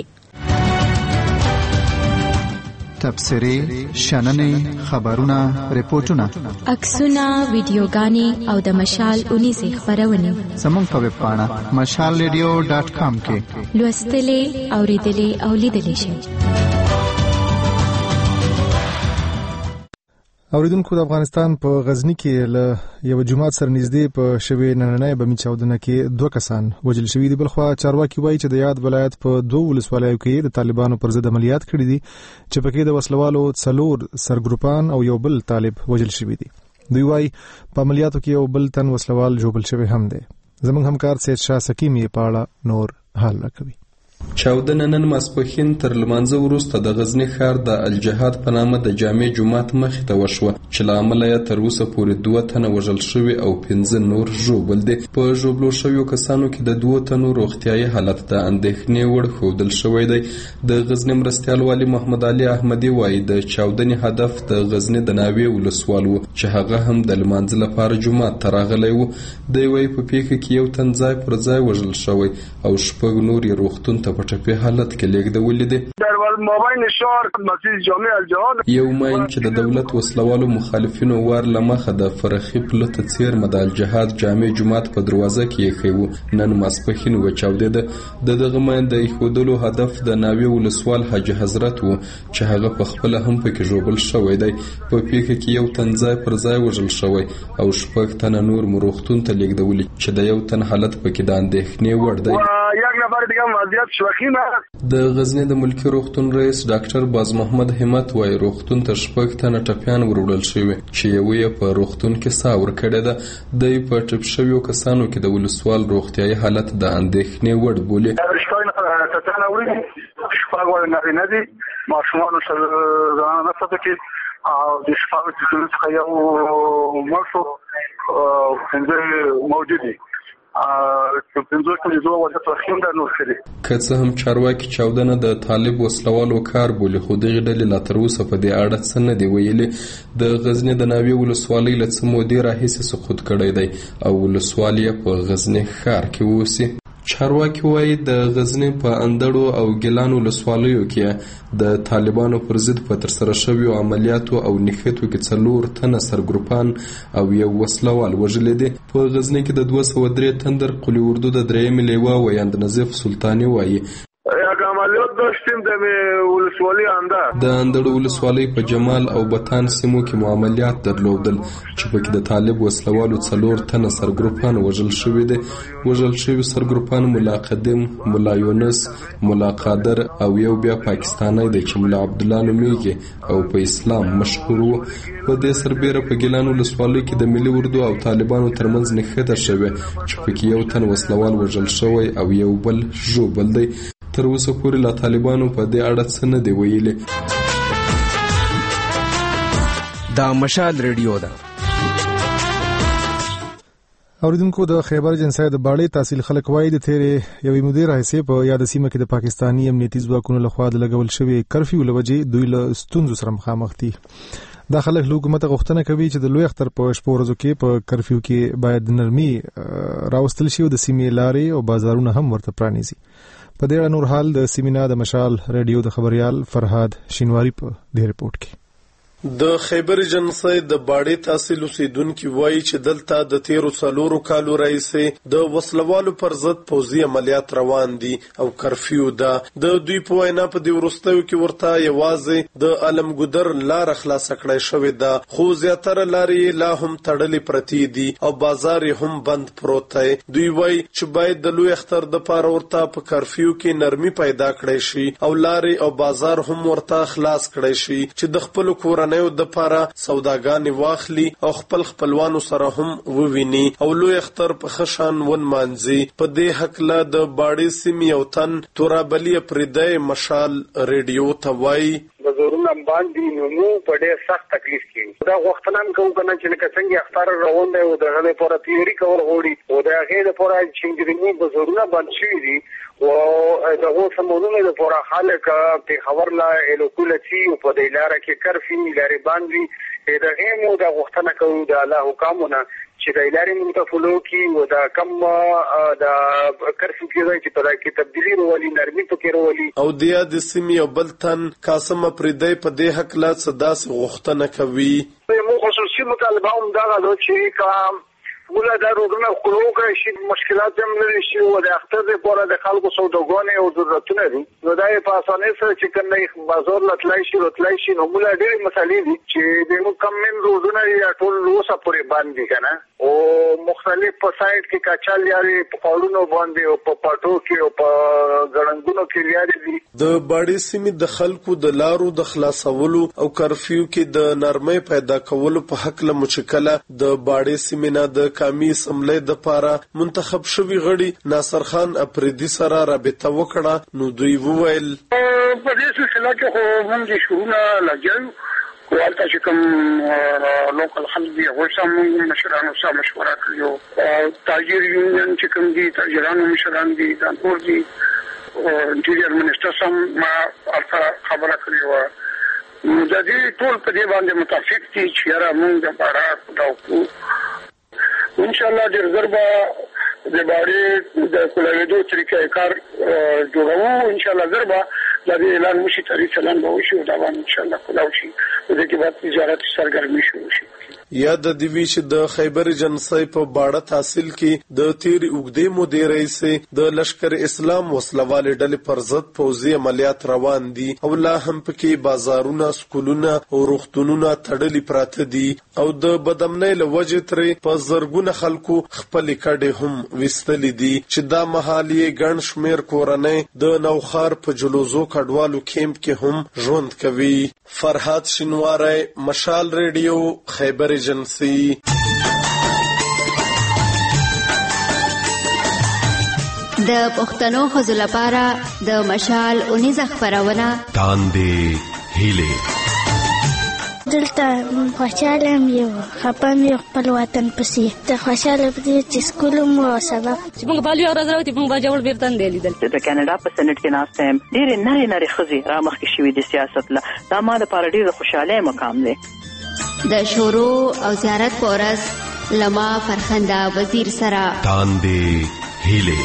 تبصرې، شننې، خبرونه، ریپورتونه، عکسونه، ویډیوګانې او د مشال اونیزې خبرونه زموږ په ویب پاڼه مشال ریډیو ډاټ کام کې لوستلې، اوریدلې او لیدلې شئ. اوریدونکو، د افغانستان په غزنی کې له یو جماعت سره نږدې په شوې نننۍ بمي چاودنه کې دوه کسان وژل شوي دي. بلخوا چارواکي وایي چې د یاد ولایت په دوه ولسوالیو کې د طالبانو پر ضد عملیات کړي دي چې پکې د وسلوالو څلور سرګروپان او یو بل طالب وژل شوي دي. دوی وایي په عملیاتو کې یو بل تن وسلوال ژوبل شوی هم دی. زموږ همکار سید شاه سکیم یې په اړه نور حال راکوي. چاودنه نن ماسپښین تر لمانځه وروسته د غزنی ښار د الجهاد په نامه د جامع جومات مخې ته وشوه چې له امله یې تر اوسه پورې دوه تنه وژل شوي او پنځه نور ژوبل دي. په ژوبلو شویو کسانو کې د دوو تنو روغتیایي حالت د اندېښنې وړ ښودل شوی دی. د غزنی مرستیال والي محمد علي احمدي وایي د چاودنې هدف د غزنی د ناوې ولسوال و چې هغه هم د لمانځه لپاره جومات ته راغلی و. دی وایي په پیښه کې یو تن ځای پر ځای وژل شوی او شپږ نور یې روغتون ته په ټپي حالت کې لیږدولي دي. یو ماین چې د دولت وسلوالو مخالفینو وار له مخه د فرخي پله ته څیرمه د الجهاد جامع جومات په دروازه کې ایښی و، نن ماسپښین وچاودېده. د دغه ماین د ایښودلو هدف د ناوې ولسوال حاجي حضرت و چې هغه په خپله هم پکې ژوبل شوی دی. په پیښه کې یو تن ځای پر ځای وژل شوی او شپږ تنه نور مو روغتون ته لیږدولي چې د یو تن حالت پکې د اندېښنې وړ دی. د غزنی د ملکی روغتون رئیس ډاکټر باز محمد همت وايي روغتون ته شپږ تنه ټپیان وروړل شوي چې یو یې په روغتون کې ساه ورکړې ده. د په ټپ شویو کسانو کې د ولسوال روغتیایي حالت د اندېښنې وړ بولي. او د شپږ څخه یو مرشو څنګه موجود دي که څه هم چارواکي چاودنه د طالب وسلوالو کار بولي، خو دغه ډلې لا تر اوسه په دې اړه څه نه دی ویلي. د غزنی د ناوې ولسوالۍ له څه مودې راهیسې سقوط کړی دی او ولسوال یې په غزنی ښار کې اوسي. چارواکي وایي د غزنی په اندړو او ګیلان ولسوالیو کې د طالبانو پر ضد په ترسره شویو عملیاتو او نښتو کې څلور تنه سرګروپان او یو وسلوال وژلي دي. په غزنی کې د دوه سوه درې تندر قلي اردو د درېیمې لیوه ویاند نظیف سلطاني وایي عملیات داشتیم د ولسوالۍ اندړ د اندړ ولسوالۍ په جمال او بتان سیمو کې عملیات درلودل چې پکې د طالب وسلوالو څلور تنه سرګروپان وژل شوي دي. وژل شوي سرګروپان ملا قدیم، ملا یونس، ملا قادر او یو بیا پاکستانی دی چې ملا عبدالله نومیږي او په اسلام مشهور و. په دې سربیره په ګیلان ولسوالۍ کې د ملي اردو او طالبانو ترمنځ نښته شوې چې پکې یو تن وسلوال وژل شوی او یو بل ژوبل دی. تر اوسه پورې لا طالبانو په دې اړه څه نه دی ویلي. دا مشال ریډیو ده. اوریدونکو د خیبر جنسای د باړې تحصیل خلک وایي د تیرې یوې مودې راهیسې په یاد سیمه کې د پاکستاني امنیتي ځواکونو لخوا د لګول شوی کرفیو له وجې دوی له ستونزو سره مخامخ دي. دا خلک له حکومت غوښتنه کوي چې د لوی اختر په شپو ورځو کې په کرفیو کې باید نرمي راوستل شي او د سیمې لارې او بازارونه هم ورته پرانیزي. په دې اړه نور حال د سیمینا د مشال ریډیو د خبريال فرهاد شینواری په دې رپورت کې. د خیبر جنسای د باړې تحصیل اوسیدونکو وایي چې دلته د تیرو څلورو کالو راهیسې د وسلوالو پر ضد پوځي عملیات روان دي او کرفیو ده. د دوی په وینا په دې وروستیو کې ورته یوازې د علمګودر لار خلاص کړای شوې ده، خو زیاتره لارې لا هم تړلې پرتې دي او بازار هم بند پروت دی. دوی وایي چې باید د لوی اختر د پاره ورته په کرفیو کې نرمي پیدا کړی شي او لارې او بازار هم ورته خلاص کړی شي چې د خپل کور نو د پاره سوداګانې واخلي او خپل خپلوانو سره هم وویني او لوی اختر په خشان ون مانځي. په دې حق لا د باړې سیمې او تن تورابلی پردای مشال ریډیو ته وایي بزرګونه باندې نو په ډېر سخت تکلیف کې دا وختنام کوم کنه چې څنګه اختر روان دی او دغه لپاره تیاری کول غوړي او دا غیر لپاره چې موږ بزرګونه باندې شي دي او دغه سمونونه لپاره خلک په خبر لا الکولتي او په دلاره کې کرفي لري باندې دا غیمو دا وختنه کوي د الله حکمونه چې د لارې متفلو کې و دا کم دا کرفیو کې چې په کې تبدیلی وروالي نرمي پکې وروالي او د یاد سیمې او بلتن قاسم پردای په دې حق لا صدا سي غوښتنه کوي. مو خصوصي مطالبه هم دا غواړي چې کوم مولا دا روغنه خلوګه شي مشکلات هم لري شي او د اختر لپاره د خلکو سوداګانې او ضرورتونه دي نو دا په اسانه سره چې کنه بازار لټلای شي لټلای شي نو مولا ډېر مسالې دي چې د کم من روزونه یا ټول روسه پورې باندې کنه او مختلف په سایت کې کاچال یاري په قانونو باندې او په پټو کې او په ګړنګونو کې یاري دي. د باړې سیمې د خلکو د لارو د خلاصولو او کرفیو کې د نرمۍ پیدا کولو په حق له مشکله د باړې سیمې نه د قومي اسمبلی د پاره منتخب شوی غړي ناصر خان افریدي سره رابطه وکړه نو دوی وویل په دې سلسله کې خو موږ شروع لګیو ورته چې کوم لوکل خلک دی هغه سم مشرانو سره مشوره کړو تاجر یونین چې کوم دي تاجرانو مشران دي د ټول دي انټیریئر منسٹر سم ما خبره کړو نو د دې ټول په دې باندې متفق دي چې را موږ د پاره داو ان شاء الله د ضربه د باړې د کولایدو طریقې کار جوړو ان شاء الله ضربه د اعلان مشي تاریخ چلن به وشي دا ان شاء الله کولاو شي د دې بعد تجارت سرګرمي شروع شي. یا د دیوی چې د خیبر جنسای په باړه تحصیل کې د تیر اوګدې مدیر رئیس د لشکر اسلام وسلواله ډلې پر ضد پوځي عملیات روان دي او لا هم پکې بازارونه سکولونه او روغتونونه تړلي پراته دي او د بدامنۍ له وجې ترې په زرګونه خلکو خپل کډې هم وستلې دي چې دا محلي ګڼ شمیر کورنۍ د نوخار په جلوزو کډوالو کیمپ کې هم ژوند کوي. فرهاد شینواری مشال ریډیو خیبر ایجنسی. د پښتنو خزو لپاره د مشال اونیزه خبرونه تاندې هیله دلته خوشاله مې خپه مې خپل وطن پسې ته خوشاله پدې چې سکول مو سبق چې موږ بالي او راځو موږ باجوړ بیرته نه لیدل د کاناډا په سنټ کې ناستم ډېر نری نری خزي را مخ کې شوې د سیاست لا دا ما د پاره ډېر خوشاله مقام دی. د شورو او زیارت پورس لما فرخنده وزیر سره تاندې هیله.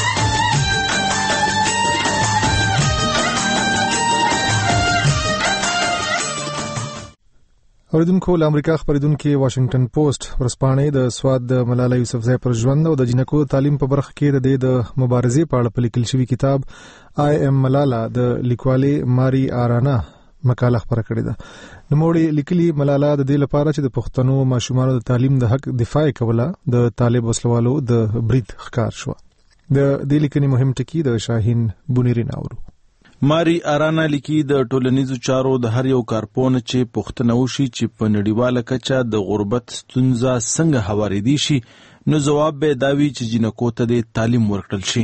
اوریدونکو له امریکا خبرېدونکو واشنگټن پوسټ ورسپانې د سواد د ملاله یوسفزۍ پر ژوند او د جنکو تعلیم په برخه کې د دې د مبارزې په اړه په لیکل شوی کتاب آی ایم ملاله د لیکوالې ماري آرانا مقاله خبره کړې ده. نوموړي لیکلي ملاله د دې لپاره چې د پښتنو ماشومانو د تعلیم د حق دفاع کوله د طالب وسلوالو د برید ښکار شو. د دې لیکنې مهم ټکی د شاهین بونیری ناورو. ماري آرانا لیکي د ټولنیزو چارو د هر یو کارپون چې پښتنه وشي چې په نړیواله کچه د غربت ستونزه څنګه هوارېدي شي نو جواب به داوي چې جنکو ته د تعلیم ورکړل شي.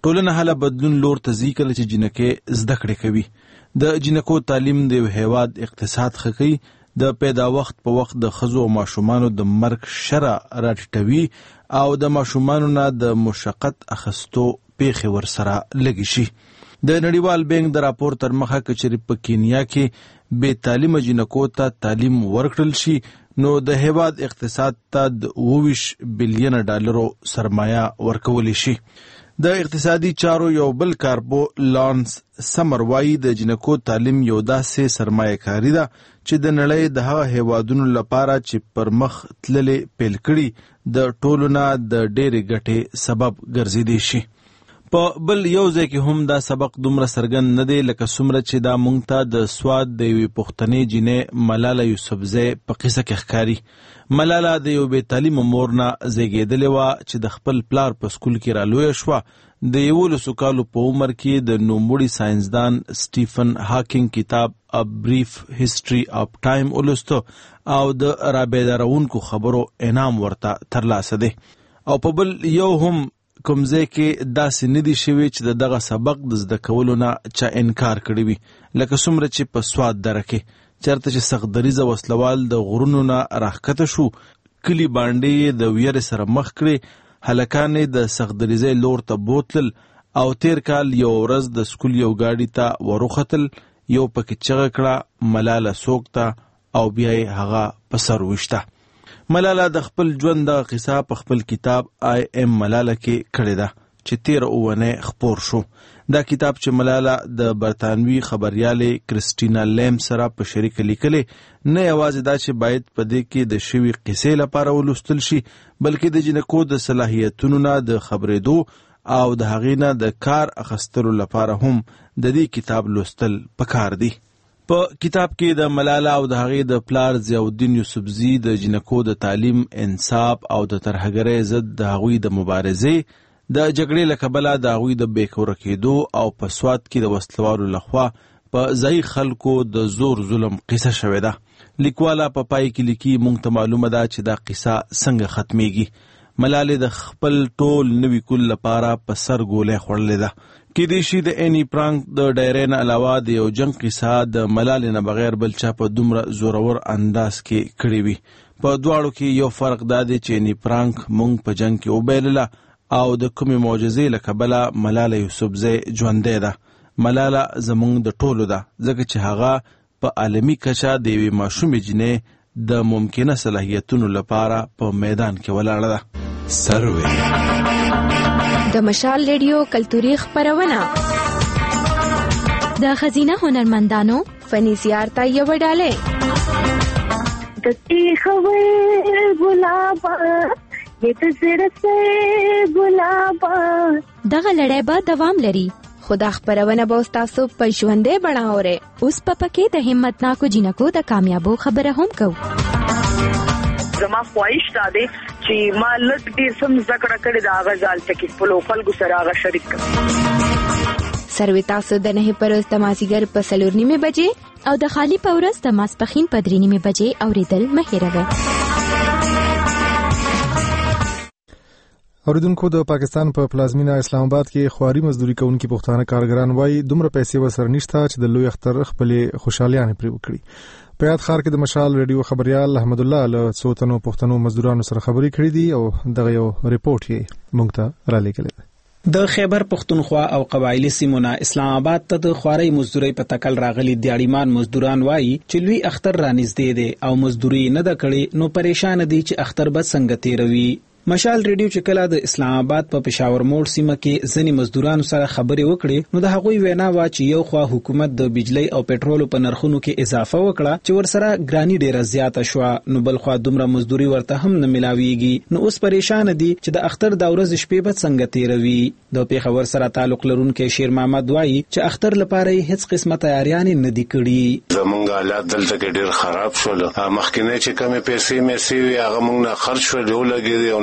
ټولنه هله بدلون لور ته ځي کله چې جنکې زده کړې کوي. د جنکو تعلیم د یو هیواد اقتصاد ښه کوي، د پیدا وخت په وخت د ښځو او ماشومانو د مرګ شرح راټیټوي او د ماشومانو نه د مشقت اخیستو پیښې ورسره لږې شي. د نړیوال بانک د راپور تر مخه که چېرې په کینیا کې بې تعلیمه جنکو ته تعلیم ورکړل شي نو د هیواد اقتصاد ته د اوویشت بلین ډالرو سرمایه ورکولی شي. د اقتصادي چارو یو بل کارپو لانس سمر وایي د جنکو تعلیم یو داسې سرمایه کاری ده چې د نړۍ د هغه هیوادونو لپاره چې پر مخ تللې پیل کړي د ټولو نه د ډېرې ګټې سبب ګرځېدی شي. په بل یو ځای کې هم دا سبق دومره څرګند نه دی لکه څومره چې دا موږ ته د سواد د یوې پښتنې جینۍ ملاله یوسفزۍ په قصه کې ښکاري. ملاله د یو بې تعلیمه مور نه زیږېدلې وه چې د خپل پلار په سکول کې رالویه شوه. د یولسو کالو په عمر کې د نوموړي ساینسدان سټیفن هاکینګ کتاب ا بریف هیسټري اف ټایم ولوسته او د رابیدارونکو خبرو انعام ورته ترلاسه دی. او په بل یو هم کوم ځای کې داسې نه دي شوي چې د دغه سبق د زده کولو نه چا انکار کړی وي لکه څومره چې په سواد دره کې چېرته چې سختدریزه وسلوال د غرونو نه راښکته شو، کلي باندې یې د ویرې سره مخ کړې، هلکان یې د سختدریزۍ لور ته بوتلل او تیر کال یو ورځ د سکول یو ګاډي ته وروختل، یو پکې چغه کړه ملاله څوک ته او بیا یې هغه په سر ویشته. ملاله د خپل ژوند د قصه په خپل کتاب آی ایم ملاله کې کړې ده چې تیر اوونۍ خپور شو. دا کتاب چې ملاله د برطانوي خبریالې کرسټینا لیم سره په شریکه لیکلې نه یوازې دا چې باید په دې کې د شوي قصې لپاره ولوستل شي بلکې د جنکو د صلاحیتونو نه د خبرېدو او د هغې نه د کار اخیستلو لپاره هم د دې کتاب لوستل پکار دي. په کتاب کې د ملاله او د هغې د پلار ضیاءالدین یوسفزي د جنکو د تعلیم، انصاف او د ترهګرۍ ضد د هغوی د مبارزې، د جګړې له کبله د هغوی د بېکوره کېدو او په سوات کې د وسلوالو لخوا په ځایي خلکو د زور ظلم قصه شوې ده. لیکواله په پای کې لیکي موږ ته معلومه ده چې دا قصه څنګه ختمیږي. ملالې د خپل ټول نوي کول لپاره په سر ګولۍ خوړلې ده. کېدای شي د اینی پرانک د ډایرۍ نه علاوه د یو جنګ قصه د ملالې نه بغیر بل چا په دومره زورور انداز کې کړې وي. په دواړو کې یو فرق دا دی چې اینی پرانک موږ په جنګ کې وبایلله او د کومې معجزې له کبله ملاله یوسفزۍ ژوندۍ ده. ملاله زموږ د ټولو ده ځکه چې هغه په عالمي کچه د یوې ماشومې جینۍ د ممکنه صلاحیتونو لپاره په میدان کې ولاړه ده. سروې د مشال ریډیو کلتوري خبرونه د خزینه هنرمندانو فني زیارت یو ډاله د تیخوي ګلاب یت زړه سه ګلاب دغه لړۍ به دوام لري. خدا خبرونه به تاسو په ژوندې بڼاوره اوس په پکې د همت ناکو جنکو د کامیابو خبره هم کو. زما خواهش دا دی چې ما لږ ډیر سم ذکر کړی دا غزال چې په لوکل ګو سره غا شریک کړم. سروي تاسو د نه پروز د مازیګر په سلور نیمه بجې او د خالی پورز د ماسپخین په درې نیمه بجې اوریدل مهیروي. اوریدونکو د پاکستان په پلازمینه اسلام آباد کې خواري مزدوري کوونکي پښتانه کارګران وایي دومره پیسې وسره نشته چې د لوی اختر خپلې خوشالیانې پرې وکړي. په یاد ښار کې د مشال ریډیو خبريال احمد الله له څو تنو پښتنو مزدورانو سره خبرې کړې دي او دغه یو ریپورت یې موږ ته را لېږلی دی. د خیبر پختونخوا او قبایلی سیمونه اسلام آباد ته د خواري مزدوري په تکل راغلي دیاړیمان مزدوران وایي چې لوی اختر رانږدې دي او مزدوري نه د کړي نو پریشان دي چې اختر به څنګه تیروي. مشال ریډیو چې کله د اسلام آباد په پېښور موړ سیمه کې ځینې مزدورانو سره خبرې وکړې نو د هغوی وینا وا چې یو خوا حکومت د بجلی او پېټرولو په نرخونو کې اضافه وکړه چې ورسره ګرانی ډیره زیاته شوه نو بل خوا دومره مزدوري ورته هم نه ملاويږي نو اوس پریشان دي چې د اختر د ورځې شپې به څنګه تیروي. د پېښور سره تعلق لرونکي شیر محمد وایي چې اختر لپاره هیڅ قسمه تیاریانې نه دي کړې. زمونږ حالات دلته کې ډیر خراب شول. مخکینه چې کومې پیسې مې سیوي هغه موږ نه خرج شول ولګېدې او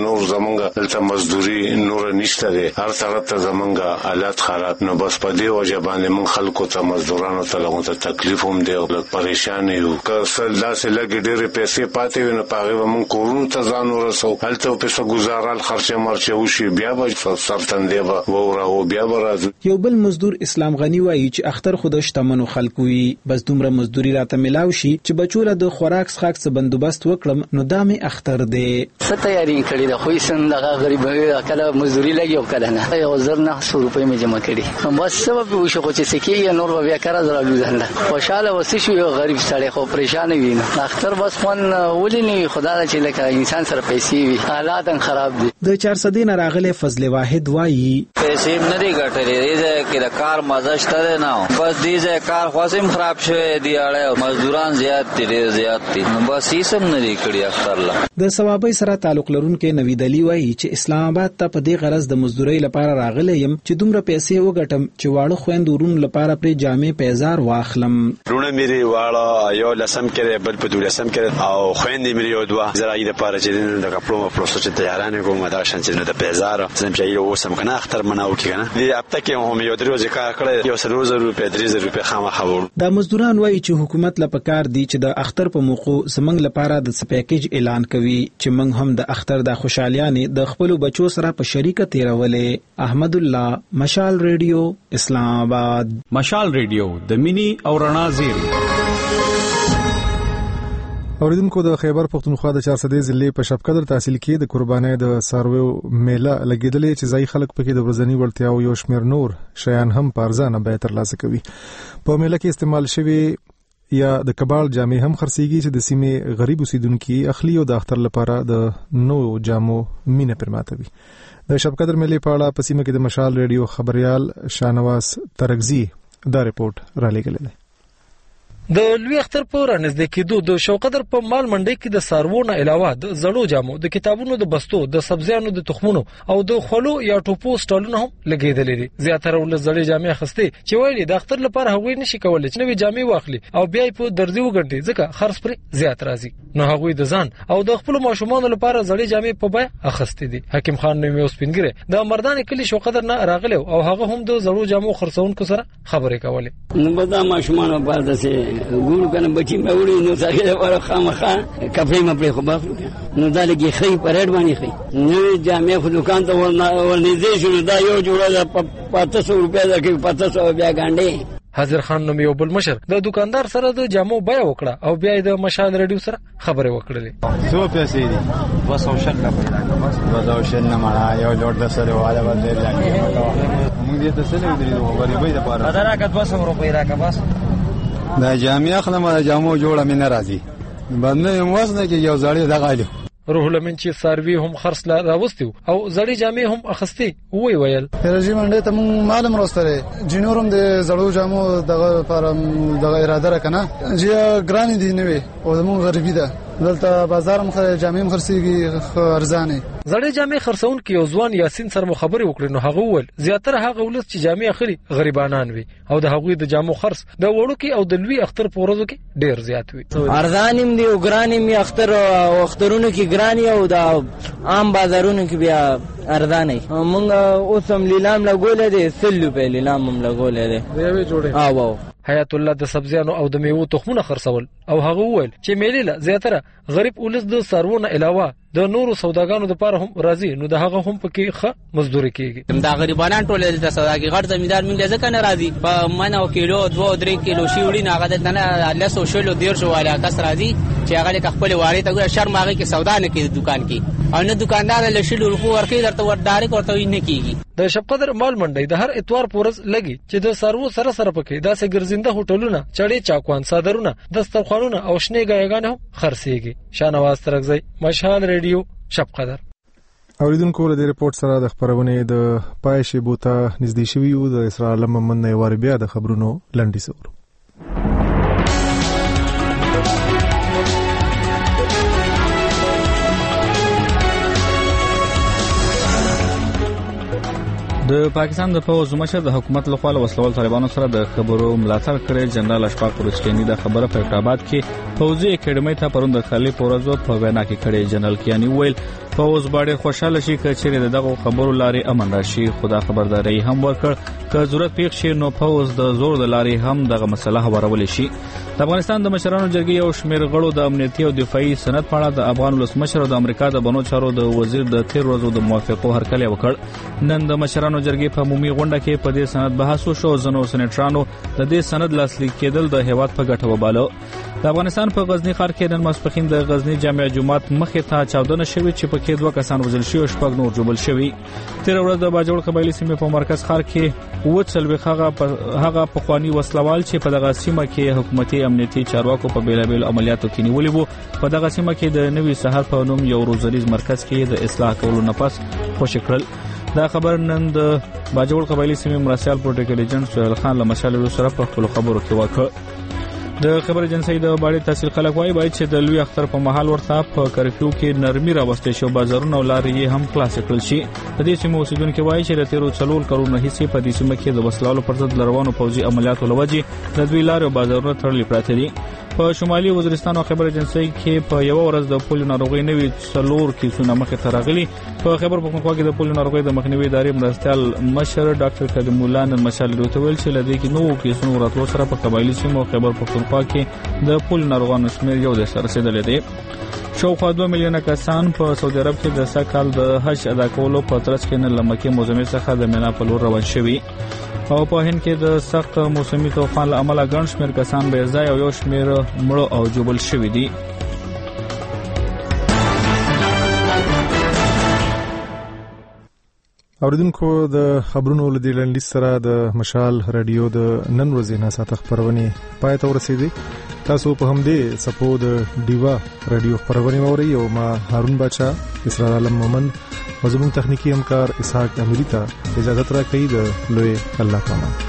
نور زمونږ دلته مزدوري نور نشته دی هر طرف ته زمونږ حالات خراب نو بس په دې وجه باندې مونږ خلکو ته مزدورانو ته لغون ته تکلیف هم دی او پریشان یو که سلا سلا ګډېره پیسې پاتې وي نو پاره مونږ کورونو ته ځان ورسو هلته پیسې گزارال خرچه مرچه وشي بیا به سرتندې به وراو بیا به راځي. یو بل مزدور اسلام غنی وایي چې اختر خود شتمنو خلکو وي بس دومره مزدوري راته ملاو شي چې بچوله د خوراک څخه څه بندوبست وکړم نو دا مې اختر دی. څه تیاری کړی دا خو یې څنګه غریب کله مزدوري لګي او کله نه یو زر نه سو روپۍ مې جمع کړي بس سبب وشو چې سکیه نور بیا کار زرالو ځنده خوشاله وسی شو یو غریب سړی خو پریشان وي نه اختر بس خون ولې نه خدا چې لکه انسان سره پیسې وي حالات خراب دي. د چارسدې نه راغله فضل واحد وایي پیسې نه دی ګټلې دې کې د کار مزه شته نه بس دې کار خاصم خراب شوی دی اړه مزدوران زیات دي ډېر زیات دي بس یې سم نه دی کړی اختر لا. د ثوابي سره تعلق لرونکو نوید علي وایي چې اسلام آباد ته په دې غرض د مزدوري لپاره راغلی يم چې دومره پیسې وګټم چې واړه خويندورون لپاره پر جامې پیزار واخلم. رونه مری واړه یو لسم کړي بل په دولسم کړي او خويندې مری یو دوا زراعي لپاره چې د کپلو پروسس چې تیارانه کوم دا شان چې د پیزار سم چې یو وسم کنه اختر مناو کېنه دې اپته کې هم یو درو ځکه کړي یو سلو زر روپے درې زر روپے خامخا وړو. د مزدوران وایي چې حکومت لپاره کار دی چې د اختر په موخو زمنګ لپاره د سپیکیج اعلان کوي چې موږ هم د اختر د خوشالیانې د خپل بچو سره په شریکه تیرولې. احمد الله مشال ریډیو اسلام آباد. مشال ریډیو د مینی او رڼا زیری. اوریدونکو د خیبر پختونخوا د چارسدې ضلع په شپقدر تحصیل کې د قربانۍ د سارویو میله لګیدلې چې ځای خلک پکې د ورځنی وړتیاو یو شمیر نور شیان هم په ارزانه بیه ترلاسه کوي. په میله کې استعمال شوی یا د کباړ جامې هم خرڅيږي چې د سیمې غریب اوسیدونکو اخلي او د اختر لپاره د نو جامو مینه پرماتوي. د شپقدر میلې په اړه په سیمه کې د مشال ریډیو خبريال شانواز ترغزي دا ریپورت را لګل دی. د لوی اختر په رانږدې کېدو د شوقدر په مال منډي کې د ساروونو علاوه د زړو جامو د کتابونو د بستو د سبزیانو د تخمونو او د خلو یا ټوپو سټالونه هم لګیدل دي. زیاتره ول زړې جامې اخستې چې وایي د اختر لپاره هغوی نشي کولای چې نوې جامې واخلي او بیا په درځي وګڼي ځکه خرڅ پر زیات راځي نو هغوی د ځان او د خپل ماشومان لپاره زړې جامې په بیه اخستې دي. حکیم خان نومي اوسپینګره د مردان کلی شوقدر نه راغله او هغه هم د زړو جامو خرڅونکو سره خبرې کولې. نو به دا ماشومان په داسې ګورو کنه بچی مې وړي نو ځکه لپاره خامخا کفې مې پرې خو باخلو نو دا لګي خې پرېډ باندې خې نو جامې خو دکان ته ورنږدې شو دا یو جوړه په پاتو سو روپیا ده کې پاتو سو بیا ګاندې. حاضر خان نوم یو بل مشر د دکاندار سره د جامو بیه وکړه او بیا د مشال ریډیو سره خبرې وکړلې. څو پیسې دي؟ بس او شل نه پیدا بس بس او شل نه مړه یو لوټ د سره والا باندې لاګي موږ دې ته سره درې غریبۍ د پاره دا راکټ بس روپۍ راکا بس دا جامع اخلم دا جامو جوړه مې ناراضي باندې موسنه کې یو ځړې دغالو روح لمن چې ساروی هم خرڅ لا راوستي او زړې جامې هم اخستي وی ویل رژیم منډه ته مون معلوم راستره جنورم د زړو جامو دغه لپاره دغه اراده را کنه چې ګرانی دي نه وي او مون غریبی ده دلته بازار مخ جامې خرڅيږي ارزانه زړې جامې خرڅون کې یو ځوان یاسین سره خبرې وکړې نو هغه ول زیاتره هغه ولس چې جامې اخلي غریبانان وي او د هغوی د جامو خرڅ د وړو کې او د لوی اختر په ورځو کې ډیر زیات وي. ارزانیم دی او ګرانیم اختر او اخترونو کې ګرانی او د عام بازارونو کې بیا ارزانه مونږ اوسم لیلام لګولې دي سلو په لیلام هم لګولې دي دی جوړه او حیات الله د سبزیانو او د میوو تخمونه خرڅول او هغه وویل چې میلې له زیاتره غریب ولس د سارونه علاوه د نورو سوداګانو لپاره هم راځي نو د هغه هم پکې ښه مزدوري کیږي. دا غریبانان ټول د سوداګي غړ زمیندار موږ ځکه نه راځي په منو کیلو دوه درې کیلو شي وړي نه هغه نه لاسو شلو ډیر شو والا کس راځي چې هغه خپل واري ته شرم هغه کې سودا نه کوي دکان کې او نه دکاندار له شلو روپو ورکې درته ور ډایرک ورته نه کیږي. د شپقدر مال منډي د هر اتوار پورز لګي چې د سارو سره سره پکې داسې ګرځنده هوټلونه چړې چاکوان صادرونه دسترخوانونه او شنه غایګان خرڅيږي. شانواز ترغزي مشال ریډیو شپقدر. اوریدونکو له دې ریپورت سره د خبرونه د پایشي بوتا نږدې شوی او د اسرائیل محمد نوار بیا د خبرونو لنډي سور. د پاکستان د پوز مشر د حکومت لخوا له وسلوال طالبانو سره د خبرو ملاتړ کړي. جنرال اشفاق رستمی د خبره په فیصلاباد کې فوجي اکیډمي ته پروند خالي پورزو په وینا کې کړي. جنرال کیانی ویل فوز باندې خوشاله شي چې دغه خبرو لارې امن راشي. خدا خبرداري هم ورکړ که ضرورت پیښ شي نو فوز د زور د لارې هم دغه مسله هوارول شي. د افغانستان د مشرانو جرګې یو شمېر غړو د امنیتي او دفاعي سند په اړه د افغان ولسمشر او د امریکا د بنو چارو د وزیر د تیر ورځو د موافقو هرکلی وکړ. نن د مشرانو جرګې په عمومي غونډه کې په دې سند بحث وشو. ځینو سېنیټرانو د دې سند لاسلیک کېدل د هیواد په ګټه وباله. د افغانستان په غزنی ښار کې نن ماسپښین د غزنی جامع جماعت مخې ته چاودنه شوې چې پکې دوه کسان وژل شوي او شپږ نور ژوبل شوي. تیر ورځ د باجوړ قبایلي سیمې په مرکز ښار کې اووه څلوېښت هغه هغه پخواني وسلوال چې په دغه سیمه کې حکومتي امنیتي چارواکو په بیلابیل عملیاتو کې نیولي وو په دغه سیمه کې د نوي سهار په نوم یو روزنیز مرکز کې د اصلاح کولو نه پس خوشي کړل. دا خبر نن د باجوړ قبایلي سیمې مرسیال پروتوکول ایجنټ سهیل خان له مشال سره په خپل خبرو کې وکړ. د خبر ایجنسی د باندې تحصیل خلک وایي باید چې د لوی اختر په محل ورته په کرفیو کې نرمي راوستي شو بازارونه او لارې هم خلاص کړل شي. د دې سیمو اوسیدونکو وایي چې د تیرو څلور کروڑ هیڅ په دې سیمه کې د وسلوالو پر ضد روانو پوځي عملیاتو لوجي د دوی لارې او بازارونه تړلي پراته دي. په شمالي وزیرستان او خبر ایجنسی کې په یو ورځ د پولیو ناروغي نوي څلور کیسونه مخې ته راغلي. په خبر پښتونخوا کې د پولیو ناروغي د مخنیوي ادارې مرستيال مشر ډاکټر کلیم الله نن مشال روتویل چې لدې کې نو کیسونو راتلو سره په قبایلی سیمو خبر پښتونخوا کې د پولیو ناروغانو شمېر یو د سر رسیدلې دی. شاوخوا دوه میلیونه کسان په سعودي عرب کې د سکهال د حج ادا کولو په ترڅ کې نن لمکه معظمه څخه د مینا په لور روان شوي. او په هند کې د سخت موسمي طوفان له امله ګڼ شمېر کسان بې ځای او یو شمېر مړه او جوبل شوي دي. اوریدونکو د خبرونو له دې لنډیز سره د مشال رادیو د نن ورځې نه ساته خبرونه پای ته ورسېدې. تاسو په همدې سپو د ډیوا رادیو خبرونه اورئ او ما هارون بچا اسرار عالم مومن مزمون تخنیکی همکار اسحاق امیری ته اجازه ترا کوي د لوی الله تعالی.